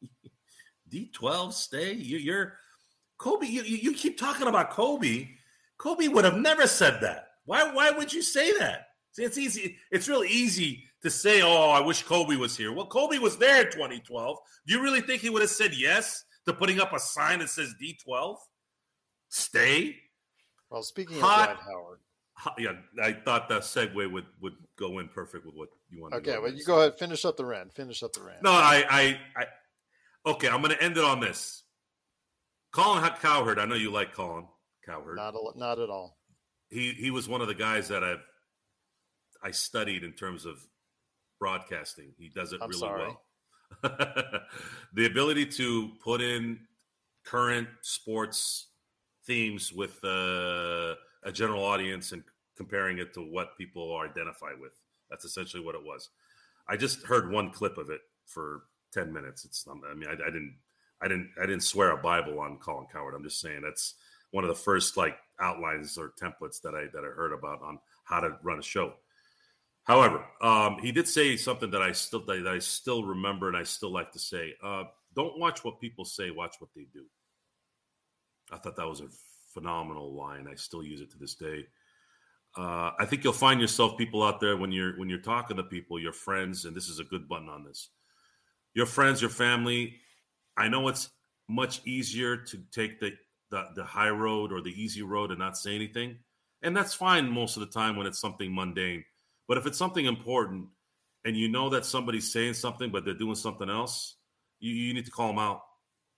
D twelve stay? You, you're Kobe. You, you you keep talking about Kobe. Kobe would have never said that. Why why would you say that? See, it's easy. It's really easy to say, oh, I wish Kobe was here. Well, Kobe was there in twenty twelve. Do you really think he would have said yes to putting up a sign that says D twelve? Stay? Well, speaking Hot. of Dwight Howard. Yeah, I thought that segue would, would go in perfect with what you wanted. Okay, to go well, with. you go ahead. Finish up the rant. Finish up the rant. No, I, I, I okay. I'm going to end it on this. Colin Cowherd. I know you like Colin Cowherd. Not, a, not at all. He he was one of the guys that I've I studied in terms of broadcasting. He does it I'm really sorry. well. The ability to put in current sports themes with uh, a general audience and comparing it to what people are identified with. That's essentially what it was. I just heard one clip of it for ten minutes. It's I mean I, I didn't I didn't I didn't swear a Bible on Colin Cowherd. I'm just saying that's one of the first like outlines or templates that I that I heard about on how to run a show. However, um, he did say something that I still that I still remember and I still like to say. Uh, don't watch what people say, watch what they do. I thought that was a phenomenal line. I still use it to this day. Uh, I think you'll find yourself people out there when you're when you're talking to people, your friends, and this is a good button on this. Your friends, your family. I know it's much easier to take the, the the high road or the easy road and not say anything, and that's fine most of the time when it's something mundane. But if it's something important and you know that somebody's saying something but they're doing something else, you, you need to call them out.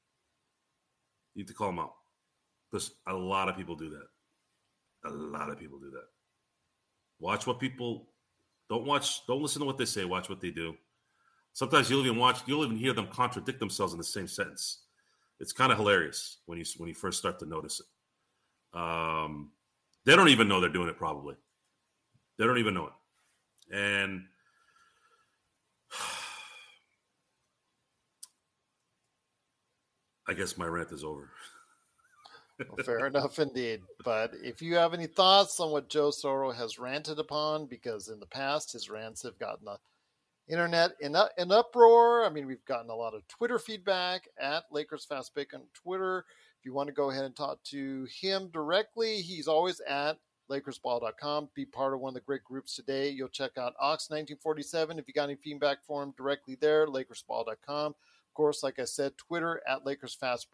You need to call them out because a lot of people do that. A lot of people do that. Watch what people don't watch. Don't listen to what they say. Watch what they do. Sometimes you'll even watch. You'll even hear them contradict themselves in the same sentence. It's kind of hilarious when you when you first start to notice it. Um, they don't even know they're doing it. Probably they don't even know it. And I guess my rant is over. Well, fair enough indeed. But if you have any thoughts on what Joe Soro has ranted upon, because in the past his rants have gotten the internet in an uproar. I mean, we've gotten a lot of Twitter feedback at Lakers Fast Break on Twitter. If you want to go ahead and talk to him directly, he's always at Lakers Ball dot com. Be part of one of the great groups today. You'll check out Ox nineteen forty-seven. If you got any feedback for him directly there, Lakers Ball dot com. Of course, like I said, Twitter at Lakers Fast Break.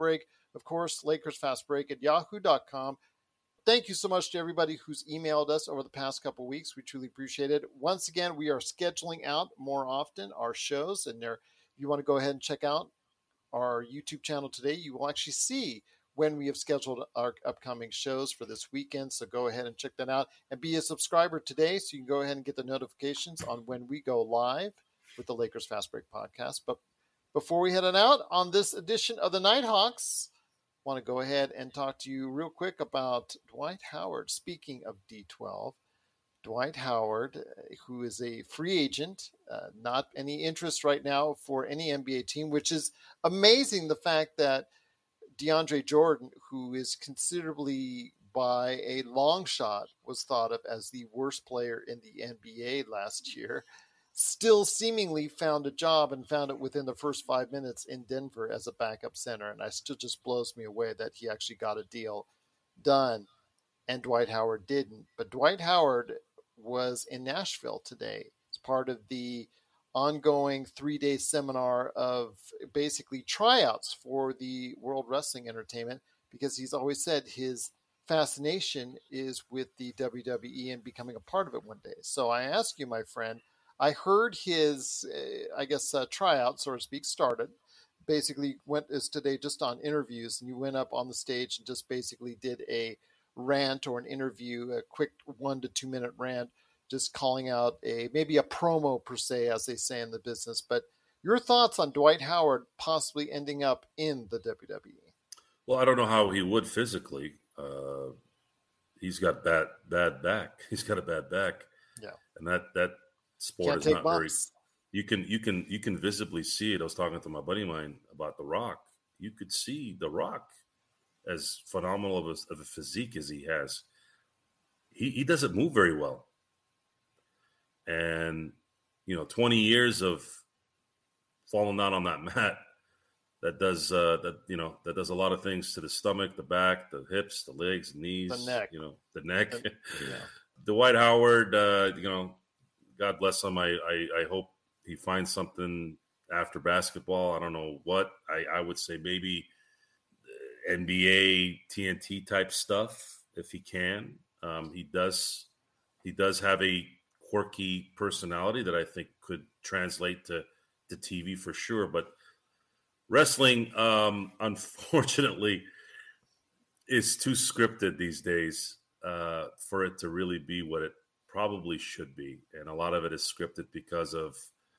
Of course, LakersFastBreak at yahoo dot com. Thank you so much to everybody who's emailed us over the past couple of weeks. We truly appreciate it. Once again, we are scheduling out more often our shows, and there, if you want to go ahead and check out our YouTube channel today, you will actually see when we have scheduled our upcoming shows for this weekend. So go ahead and check that out and be a subscriber today so you can go ahead and get the notifications on when we go live with the Lakers Fast Break podcast. But before we head on out on this edition of the Nighthawks, I want to go ahead and talk to you real quick about Dwight Howard. Speaking of D twelve, Dwight Howard, who is a free agent, uh, not any interest right now for any N B A team, which is amazing. The fact that DeAndre Jordan, who is considerably by a long shot was thought of as the worst player in the N B A last year, still seemingly found a job and found it within the first five minutes in Denver as a backup center. And I still just blows me away that he actually got a deal done and Dwight Howard didn't. But Dwight Howard was in Nashville today as part of the ongoing three-day seminar of basically tryouts for the World Wrestling Entertainment, because he's always said his fascination is with the W W E and becoming a part of it one day. So I ask you, my friend, I heard his, uh, I guess, uh, tryout, so to speak, started. Basically went as today just on interviews, and you went up on the stage and just basically did a rant or an interview, a quick one to two minute rant, just calling out a maybe a promo per se, as they say in the business. But your thoughts on Dwight Howard possibly ending up in the W W E? Well, I don't know how he would physically. Uh, he's got bad, bad back. He's got a bad back. Yeah, and that that sport Can't is take not bumps. very. You can you can you can visibly see it. I was talking to my buddy of mine about The Rock. You could see The Rock, as phenomenal of a, of a physique as he has. He he doesn't move very well. And, you know, twenty years of falling down on that mat, that does, uh, that you know, that does a lot of things to the stomach, the back, the hips, the legs, knees, The neck. you know, the neck. The- yeah. Dwight Howard, uh, you know, God bless him. I, I, I hope he finds something after basketball. I don't know what. I, I would say maybe N B A, T N T type stuff if he can. Um, he does, he does have a quirky personality that I think could translate to, to T V for sure. But wrestling, um, unfortunately, is too scripted these days uh, for it to really be what it probably should be. And a lot of it is scripted because of,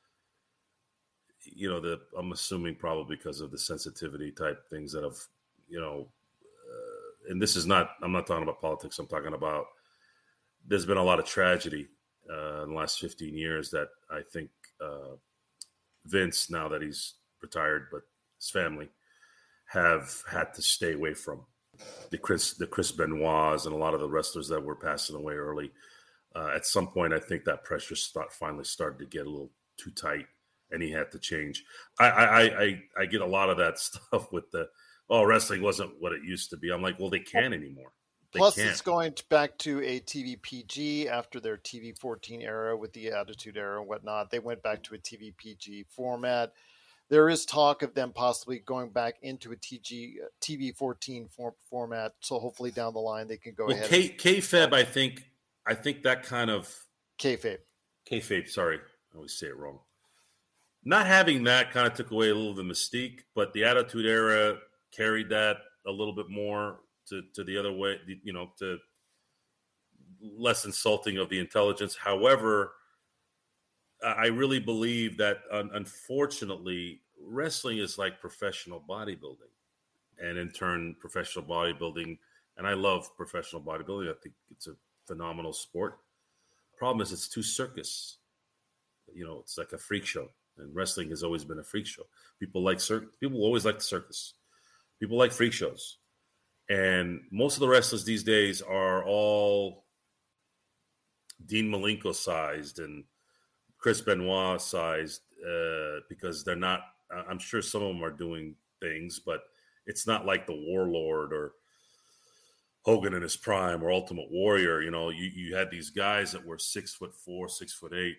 you know, the I'm assuming probably because of the sensitivity type things that have, you know, uh, and this is not, I'm not talking about politics. I'm talking about, there's been a lot of tragedy Uh, in the last fifteen years that I think uh, Vince, now that he's retired, but his family have had to stay away from. The Chris, the Chris Benoits and a lot of the wrestlers that were passing away early. Uh, at some point, I think that pressure start, finally started to get a little too tight, and he had to change. I, I, I, I get a lot of that stuff with the, oh, wrestling wasn't what it used to be. I'm like, well, they can't anymore. They Plus, can't. it's going to back to a T V P G after their T V fourteen era with the Attitude Era and whatnot. They went back to a T V P G format. There is talk of them possibly going back into a T G, T V fourteen form, format. So hopefully down the line they can go Well, ahead. K, and, K-Fab, I think, I think that kind of Kayfabe. Kayfabe, sorry, I always say it wrong. Not having that kind of took away a little of the mystique, but the Attitude Era carried that a little bit more to, to the other way, you know, to less insulting of the intelligence. However, I really believe that, un- unfortunately, wrestling is like professional bodybuilding, and in turn, professional bodybuilding. And I love professional bodybuilding. I think it's a phenomenal sport. Problem is, it's too circus. You know, it's like a freak show, and wrestling has always been a freak show. People like circus. People always like the circus. People like freak shows, and most of the wrestlers these days are all Dean Malenko sized and Chris Benoit sized uh, because they're not. I'm sure some of them are doing things, but it's not like the Warlord or Hogan in his prime or Ultimate Warrior. You know, you, you had these guys that were six foot four, six foot eight,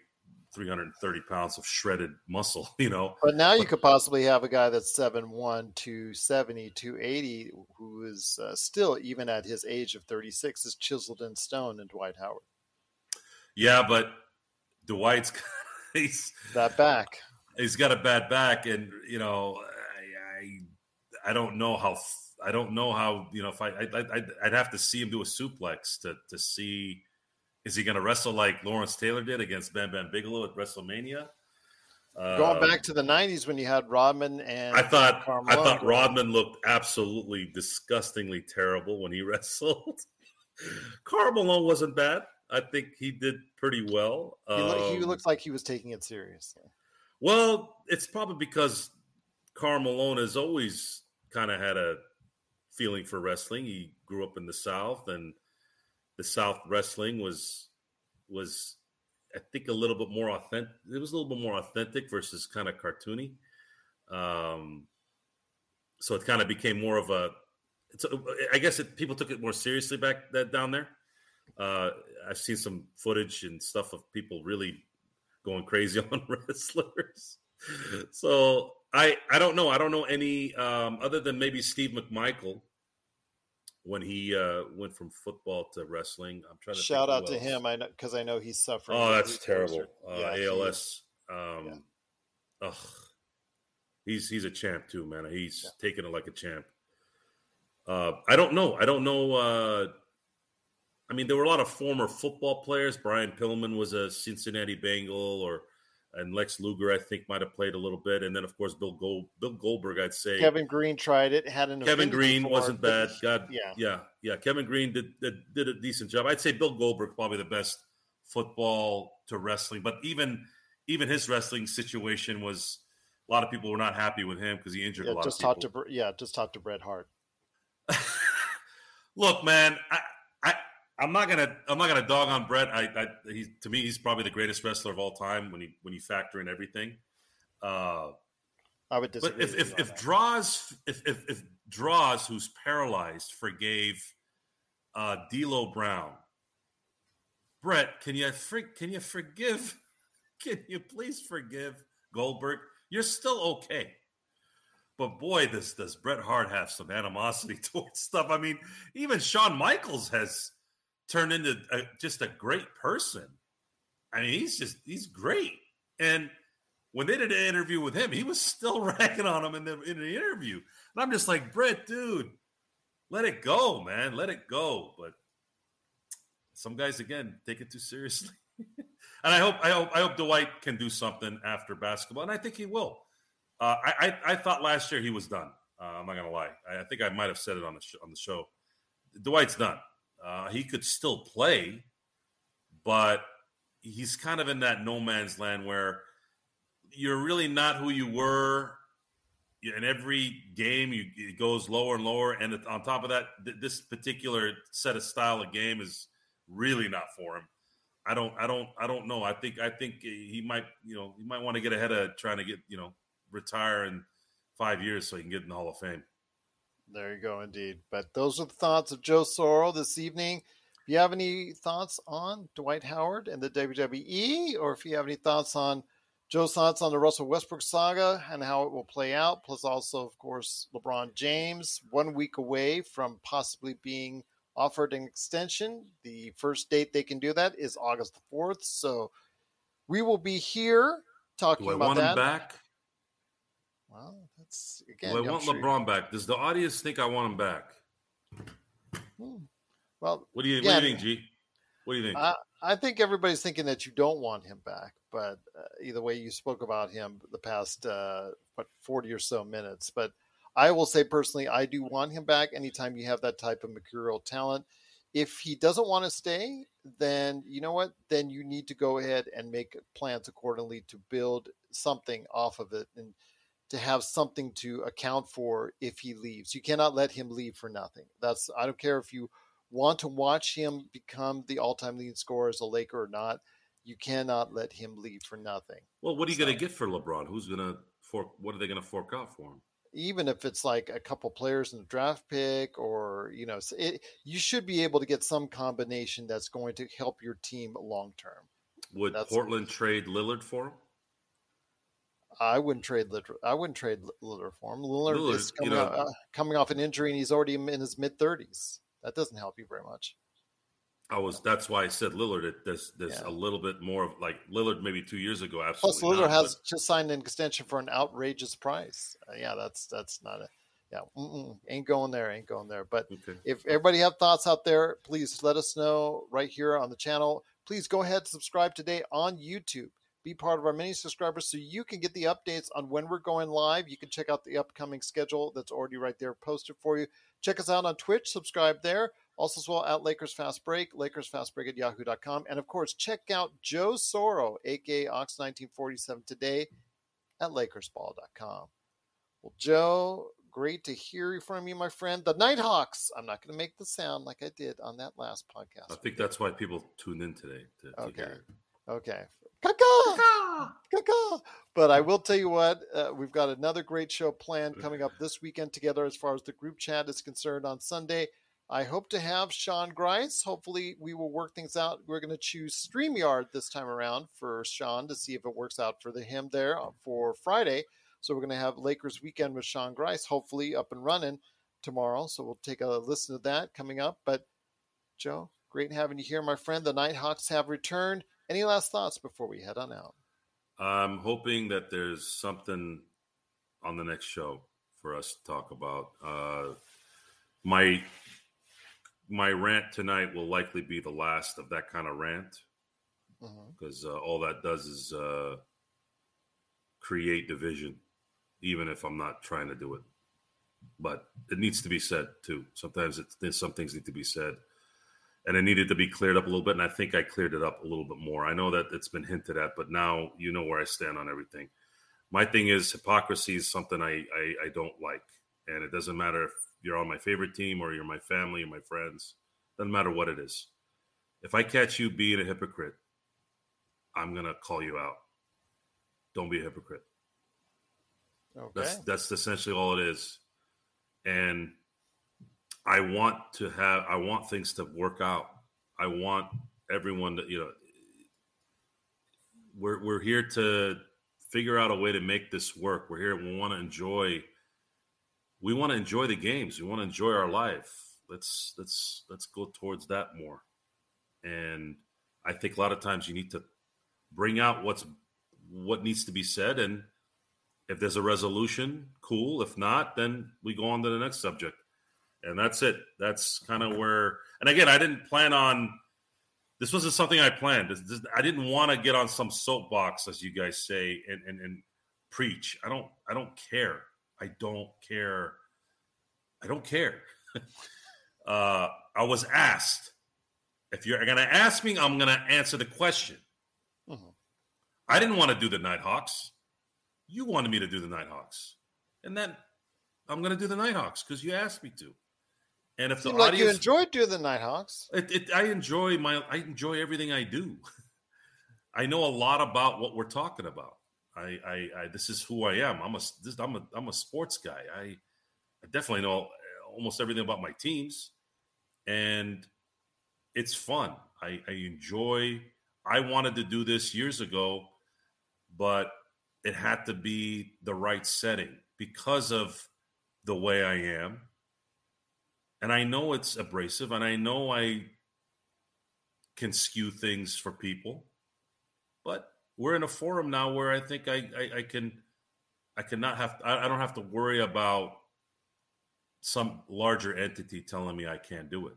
three hundred thirty pounds of shredded muscle, you know. But now you could possibly have a guy that's seven one, two seventy, two eighty, who is uh, still, even at his age of thirty-six, is chiseled in stone in Dwight Howard. Yeah, but Dwight's he's that back. He's got a bad back, and you know, I I, I don't know how I don't know how you know if I, I I'd, I'd have to see him do a suplex to to see. Is he going to wrestle like Lawrence Taylor did against Bam Bam Bigelow at WrestleMania? Going um, back to the nineties when you had Rodman and I thought Carmelo I thought going. Rodman looked absolutely disgustingly terrible when he wrestled. Karl Malone wasn't bad. I think he did pretty well. He, look, he Um, looked like he was taking it seriously. Well, it's probably because Karl Malone has always kind of had a feeling for wrestling. He grew up in the South, and the South wrestling was was I think a little bit more authentic. It was a little bit more authentic versus kind of cartoony. Um, so it kind of became more of a. It's a I guess it, people took it more seriously back that down there. Uh, I've seen some footage and stuff of people really going crazy on wrestlers. So I I don't know. I don't know any um, other than maybe Steve McMichael. When he uh, went from football to wrestling, I'm trying to Shout think out who to else. him, I know because I know he's suffering. Oh, with that's root terrible. cancer. Uh, Yeah, he A L is. S. Um, ugh. He's he's a champ too, man. He's Yeah. taking it like a champ. Uh, I don't know. I don't know. Uh, I mean, there were a lot of former football players. Brian Pillman was a Cincinnati Bengal, or and Lex Luger, I think, might have played a little bit. And then, of course, Bill Gold, Bill Goldberg, I'd say. Kevin Green tried it. Had an Kevin affinity Green for it, wasn't but bad. he- God, yeah. yeah, yeah. Kevin Green did, did did a decent job. I'd say Bill Goldberg probably the best football to wrestling, but even even his wrestling situation was a lot of people were not happy with him because he injured Yeah, a lot just of people. talked to Br- yeah, just talked to Bret Hart. Look, man, I, I I'm not gonna I'm not gonna dog on Bret. I, I he's to me he's probably the greatest wrestler of all time when you when you factor in everything. Uh, I would disagree. But if with if, you on if that. Draws if, if if Draws, who's paralyzed, forgave uh, D'Lo Brown, Brett, can you for, can you forgive? Can you please forgive Goldberg? You're still okay. But boy, does does Bret Hart have some animosity towards stuff. I mean, even Shawn Michaels has turned into a, just a great person. I mean, he's just he's great. And when they did an interview with him, he was still ragging on him in the in the interview. And I'm just like, Brett, dude, let it go, man. Let it go. But some guys, again, take it too seriously. And I hope I hope I hope Dwight can do something after basketball, and I think he will. Uh, I, I I thought last year he was done. Uh, I'm not gonna lie. I, I think I might have said it on the sh- on the show. Dwight's done. Uh, he could still play, but he's kind of in that no man's land where you're really not who you were. In every game, you it goes lower and lower, and on top of that, th- this particular set of style of game is really not for him. I don't, I don't, I don't know. I think, I think he might, you know, he might want to get ahead of trying to get, you know, retire in five years so he can get in the Hall of Fame. There you go, indeed. But those are the thoughts of Joe Sorrell this evening. If you have any thoughts on Dwight Howard and the W W E, or if you have any thoughts on Joe's thoughts on the Russell Westbrook saga and how it will play out, plus also, of course, LeBron James, one week away from possibly being offered an extension. The first date they can do that is August the fourth. So we will be here talking Do I about want that. him back? Well, that's again. Do I I'm want sure- LeBron back? Does the audience think I want him back? Hmm. Well, What do you, yeah, what do you think, G? What do you think? I, I think everybody's thinking that you don't want him back, but uh, either way, you spoke about him the past uh, what forty or so minutes. But I will say personally, I do want him back. Anytime you have that type of mercurial talent, if he doesn't want to stay, then you know what? Then you need to go ahead and make plans accordingly to build something off of it and to have something to account for if he leaves. You cannot let him leave for nothing. That's I don't care if you want to watch him become the all-time leading scorer as a Laker or not. You cannot let him leave for nothing. well, what are you so- going to get for LeBron? Who's going to fork? What are they going to fork out for him? Even if it's like a couple players in the draft pick, or you know, it, you should be able to get some combination that's going to help your team long term. Would That's, Portland trade Lillard for him? I wouldn't trade Lillard. I wouldn't trade Lillard for him. Lillard, Lillard, is coming, you know, off, uh, coming off an injury, and he's already in his mid thirties. That doesn't help you very much. I was. That's why I said Lillard. It, there's there's Yeah. a little bit more of like Lillard maybe two years ago. Plus, Absolutely. Lillard not, has just signed an extension for an outrageous price. Uh, yeah, that's that's not a yeah. Mm-mm, ain't going there. Ain't going there. But but- okay. if everybody have thoughts out there, please let us know right here on the channel. Please go ahead and subscribe today on YouTube. Be part of our many subscribers so you can get the updates on when we're going live. You can check out the upcoming schedule that's already right there posted for you. Check us out on Twitch. Subscribe there. Also as well at Lakers Fast Break, Lakers Fast Break at yahoo dot com. And of course, check out Joe Soro, aka Ox nineteen forty-seven, today at Lakers Ball dot com. Well, Joe, great to hear from you, my friend. The Nighthawks. I'm not going to make the sound like I did on that last podcast. I think that's why people tuned in today. To, to Okay. hear it. Okay. Caca! Caca! But I will tell you what, uh, we've got another great show planned coming up this weekend together as far as the group chat is concerned on Sunday. I hope to have Sean Grice. Hopefully we will work things out. We're going to choose StreamYard this time around for Sean to see if it works out for the, him there for Friday. So we're going to have Lakers Weekend with Sean Grice, hopefully up and running tomorrow. So we'll take a listen to that coming up. But Joe, great having you here, my friend. The Nighthawks have returned. Any last thoughts before we head on out? I'm hoping that there's something on the next show for us to talk about. Uh, my my rant tonight will likely be the last of that kind of rant because mm-hmm. uh, all that does is uh, create division, even if I'm not trying to do it. But it needs to be said too. Sometimes it's, there's some things need to be said. And it needed to be cleared up a little bit, and I think I cleared it up a little bit more. I know that it's been hinted at, but now you know where I stand on everything. My thing is hypocrisy is something I, I, I don't like, and it doesn't matter if you're on my favorite team or you're my family or my friends. Doesn't matter what it is. If I catch you being a hypocrite, I'm going to call you out. Don't be a hypocrite. Okay. That's, that's essentially all it is. And I want to have, I want things to work out. I want everyone to, you know, we're, we're here to figure out a way to make this work. We're here. We want to enjoy, we want to enjoy the games. We want to enjoy our life. Let's, let's, let's go towards that more. And I think a lot of times you need to bring out what's, what needs to be said. And if there's a resolution, cool. If not, then we go on to the next subject. And that's it. That's kind of where, and again, I didn't plan on, this wasn't something I planned. This, this, I didn't want to get on some soapbox, as you guys say, and, and, and preach. I don't, I don't care. I don't care. I don't care. uh, I was asked. If you're going to ask me, I'm going to answer the question. Mm-hmm. I didn't want to do the Nighthawks. You wanted me to do the Nighthawks. And then I'm going to do the Nighthawks because you asked me to. And if the Seemed audience, like you enjoyed doing the Nighthawks. It, it, I enjoy my, I enjoy everything I do. I know a lot about what we're talking about. I, I, I this is who I am. I'm a, this, I'm a, I'm a sports guy. I, I definitely know almost everything about my teams, and it's fun. I, I enjoy. I wanted to do this years ago, but it had to be the right setting because of the way I am. And I know it's abrasive, and I know I can skew things for people, but we're in a forum now where I think I, I, I can, I cannot have, I, I don't have to worry about some larger entity telling me I can't do it.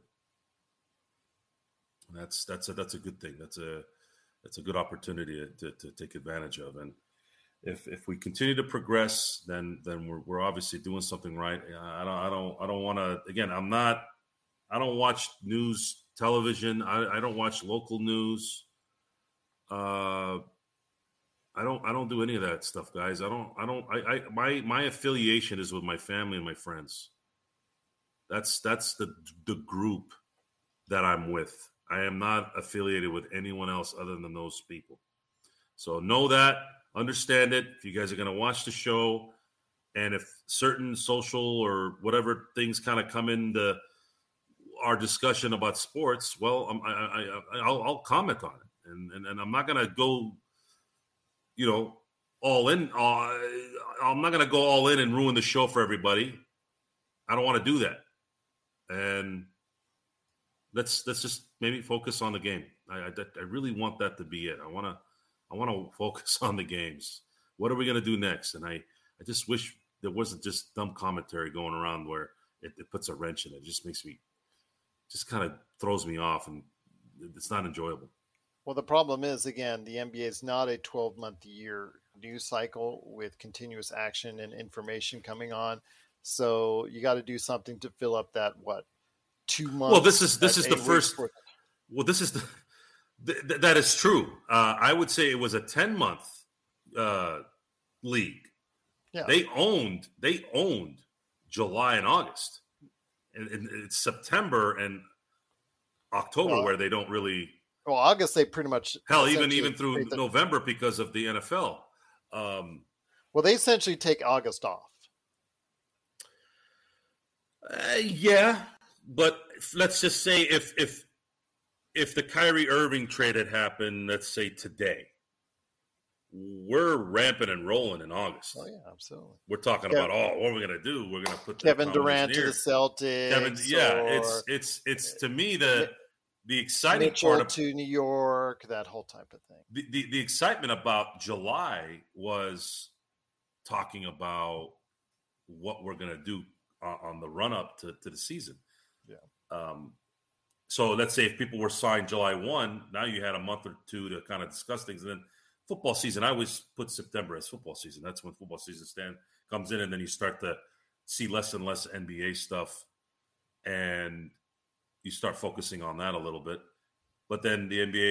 And that's, that's a, that's a good thing. That's a, that's a good opportunity to, to take advantage of. And if, if we continue to progress, then, then we're, we're obviously doing something right. I don't, I don't, I don't want to, again, I'm not, I don't watch news television. I, I don't watch local news. Uh, I don't, I don't do any of that stuff, guys. I don't, I don't, I, I, my, my affiliation is with my family and my friends. That's, that's the, the group that I'm with. I am not affiliated with anyone else other than those people. So know that, understand it. If you guys are going to watch the show, and if certain social or whatever things kind of come into our discussion about sports, well, I'm, I, I, I'll, I'll comment on it. and and, and I'm not going to go, you know, all in. Uh, I'm not going to go all in and ruin the show for everybody. I don't want to do that. And let's let's just maybe focus on the game. I, I, I really want that to be it. I want to I want to focus on the games. What are we going to do next? And I, I just wish there wasn't just dumb commentary going around where it, it puts a wrench in it. It just makes me, just kind of throws me off, and it's not enjoyable. Well, the problem is, again, the N B A is not a twelve-month-a-year news cycle with continuous action and information coming on. So you got to do something to fill up that, what, two months? Well, this is this is the eight first. weeks worth. Well, this is the th- th- that is true. Uh, I would say it was a ten-month uh, league. Yeah. They owned they owned July and August, and, and it's September and October Well, where they don't really. Well, August they pretty much Hell, even essentially even through take the- November because of the N F L. Um, well, they essentially take August off. uh, yeah, but if- let's just say if if if the Kyrie Irving trade had happened, let's say today, we're ramping and rolling in August. Oh yeah, absolutely. We're talking Kev- about, oh, what are we gonna do? We're gonna put the Kevin combination Durant to here. the Celtics. Kevin, yeah, or it's it's it's to me the the exciting Mitchell part of to New York, that whole type of thing. the, the the excitement about July was talking about what we're gonna do on, on the run up to, to the season. Yeah. Um. So let's say if people were signed July first, now you had a month or two to kind of discuss things, and then football season. I always put September as football season. That's when football season stand comes in, and then you start to see less and less N B A stuff, and you start focusing on that a little bit. But then the N B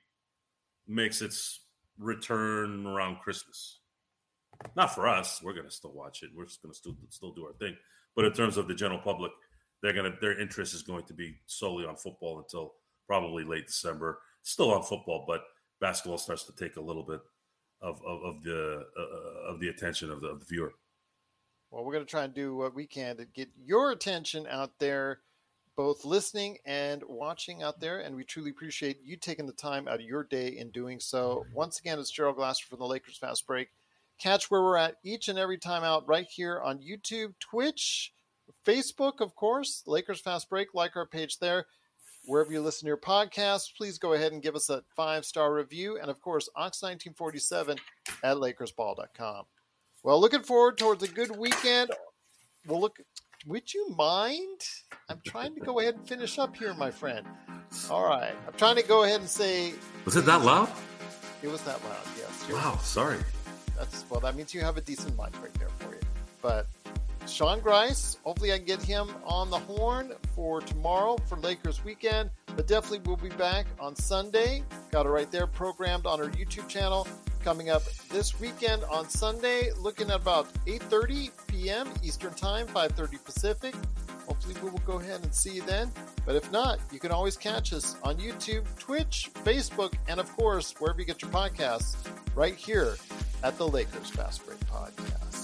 A makes its return around Christmas. Not for us. We're going to still watch it. We're just going to still still do our thing. But in terms of the general public, they're going to their interest is going to be solely on football until probably late December. Still on football, but basketball starts to take a little bit of of, of the uh, of the attention of the, of the viewer. Well, we're going to try and do what we can to get your attention out there, both listening and watching out there. And we truly appreciate you taking the time out of your day in doing so. Once again, it's Gerald Glasser from the Lakers Fast Break. Catch where we're at each and every time out right here on YouTube, Twitch, Facebook, of course, Lakers Fast Break. Like our page there. Wherever you listen to your podcast, please go ahead and give us a five-star review. And, of course, Ox nineteen forty-seven at Lakers Ball dot com. Well, looking forward towards a good weekend. We'll look. Would you mind? I'm trying to go ahead and finish up here, my friend. All right. I'm trying to go ahead and say. Was it that loud? It was that loud, yes. You're- Wow, sorry. That's well, that means you have a decent mic right there for you. But Sean Grice, hopefully I can get him on the horn for tomorrow for Lakers weekend. But definitely we'll be back on Sunday. Got it right there programmed on our YouTube channel. Coming up this weekend on Sunday, looking at about eight thirty p.m. Eastern Time, five thirty Pacific. Hopefully we will go ahead and see you then. But if not, you can always catch us on YouTube, Twitch, Facebook, and of course, wherever you get your podcasts, right here at the Lakers Fast Break Podcast.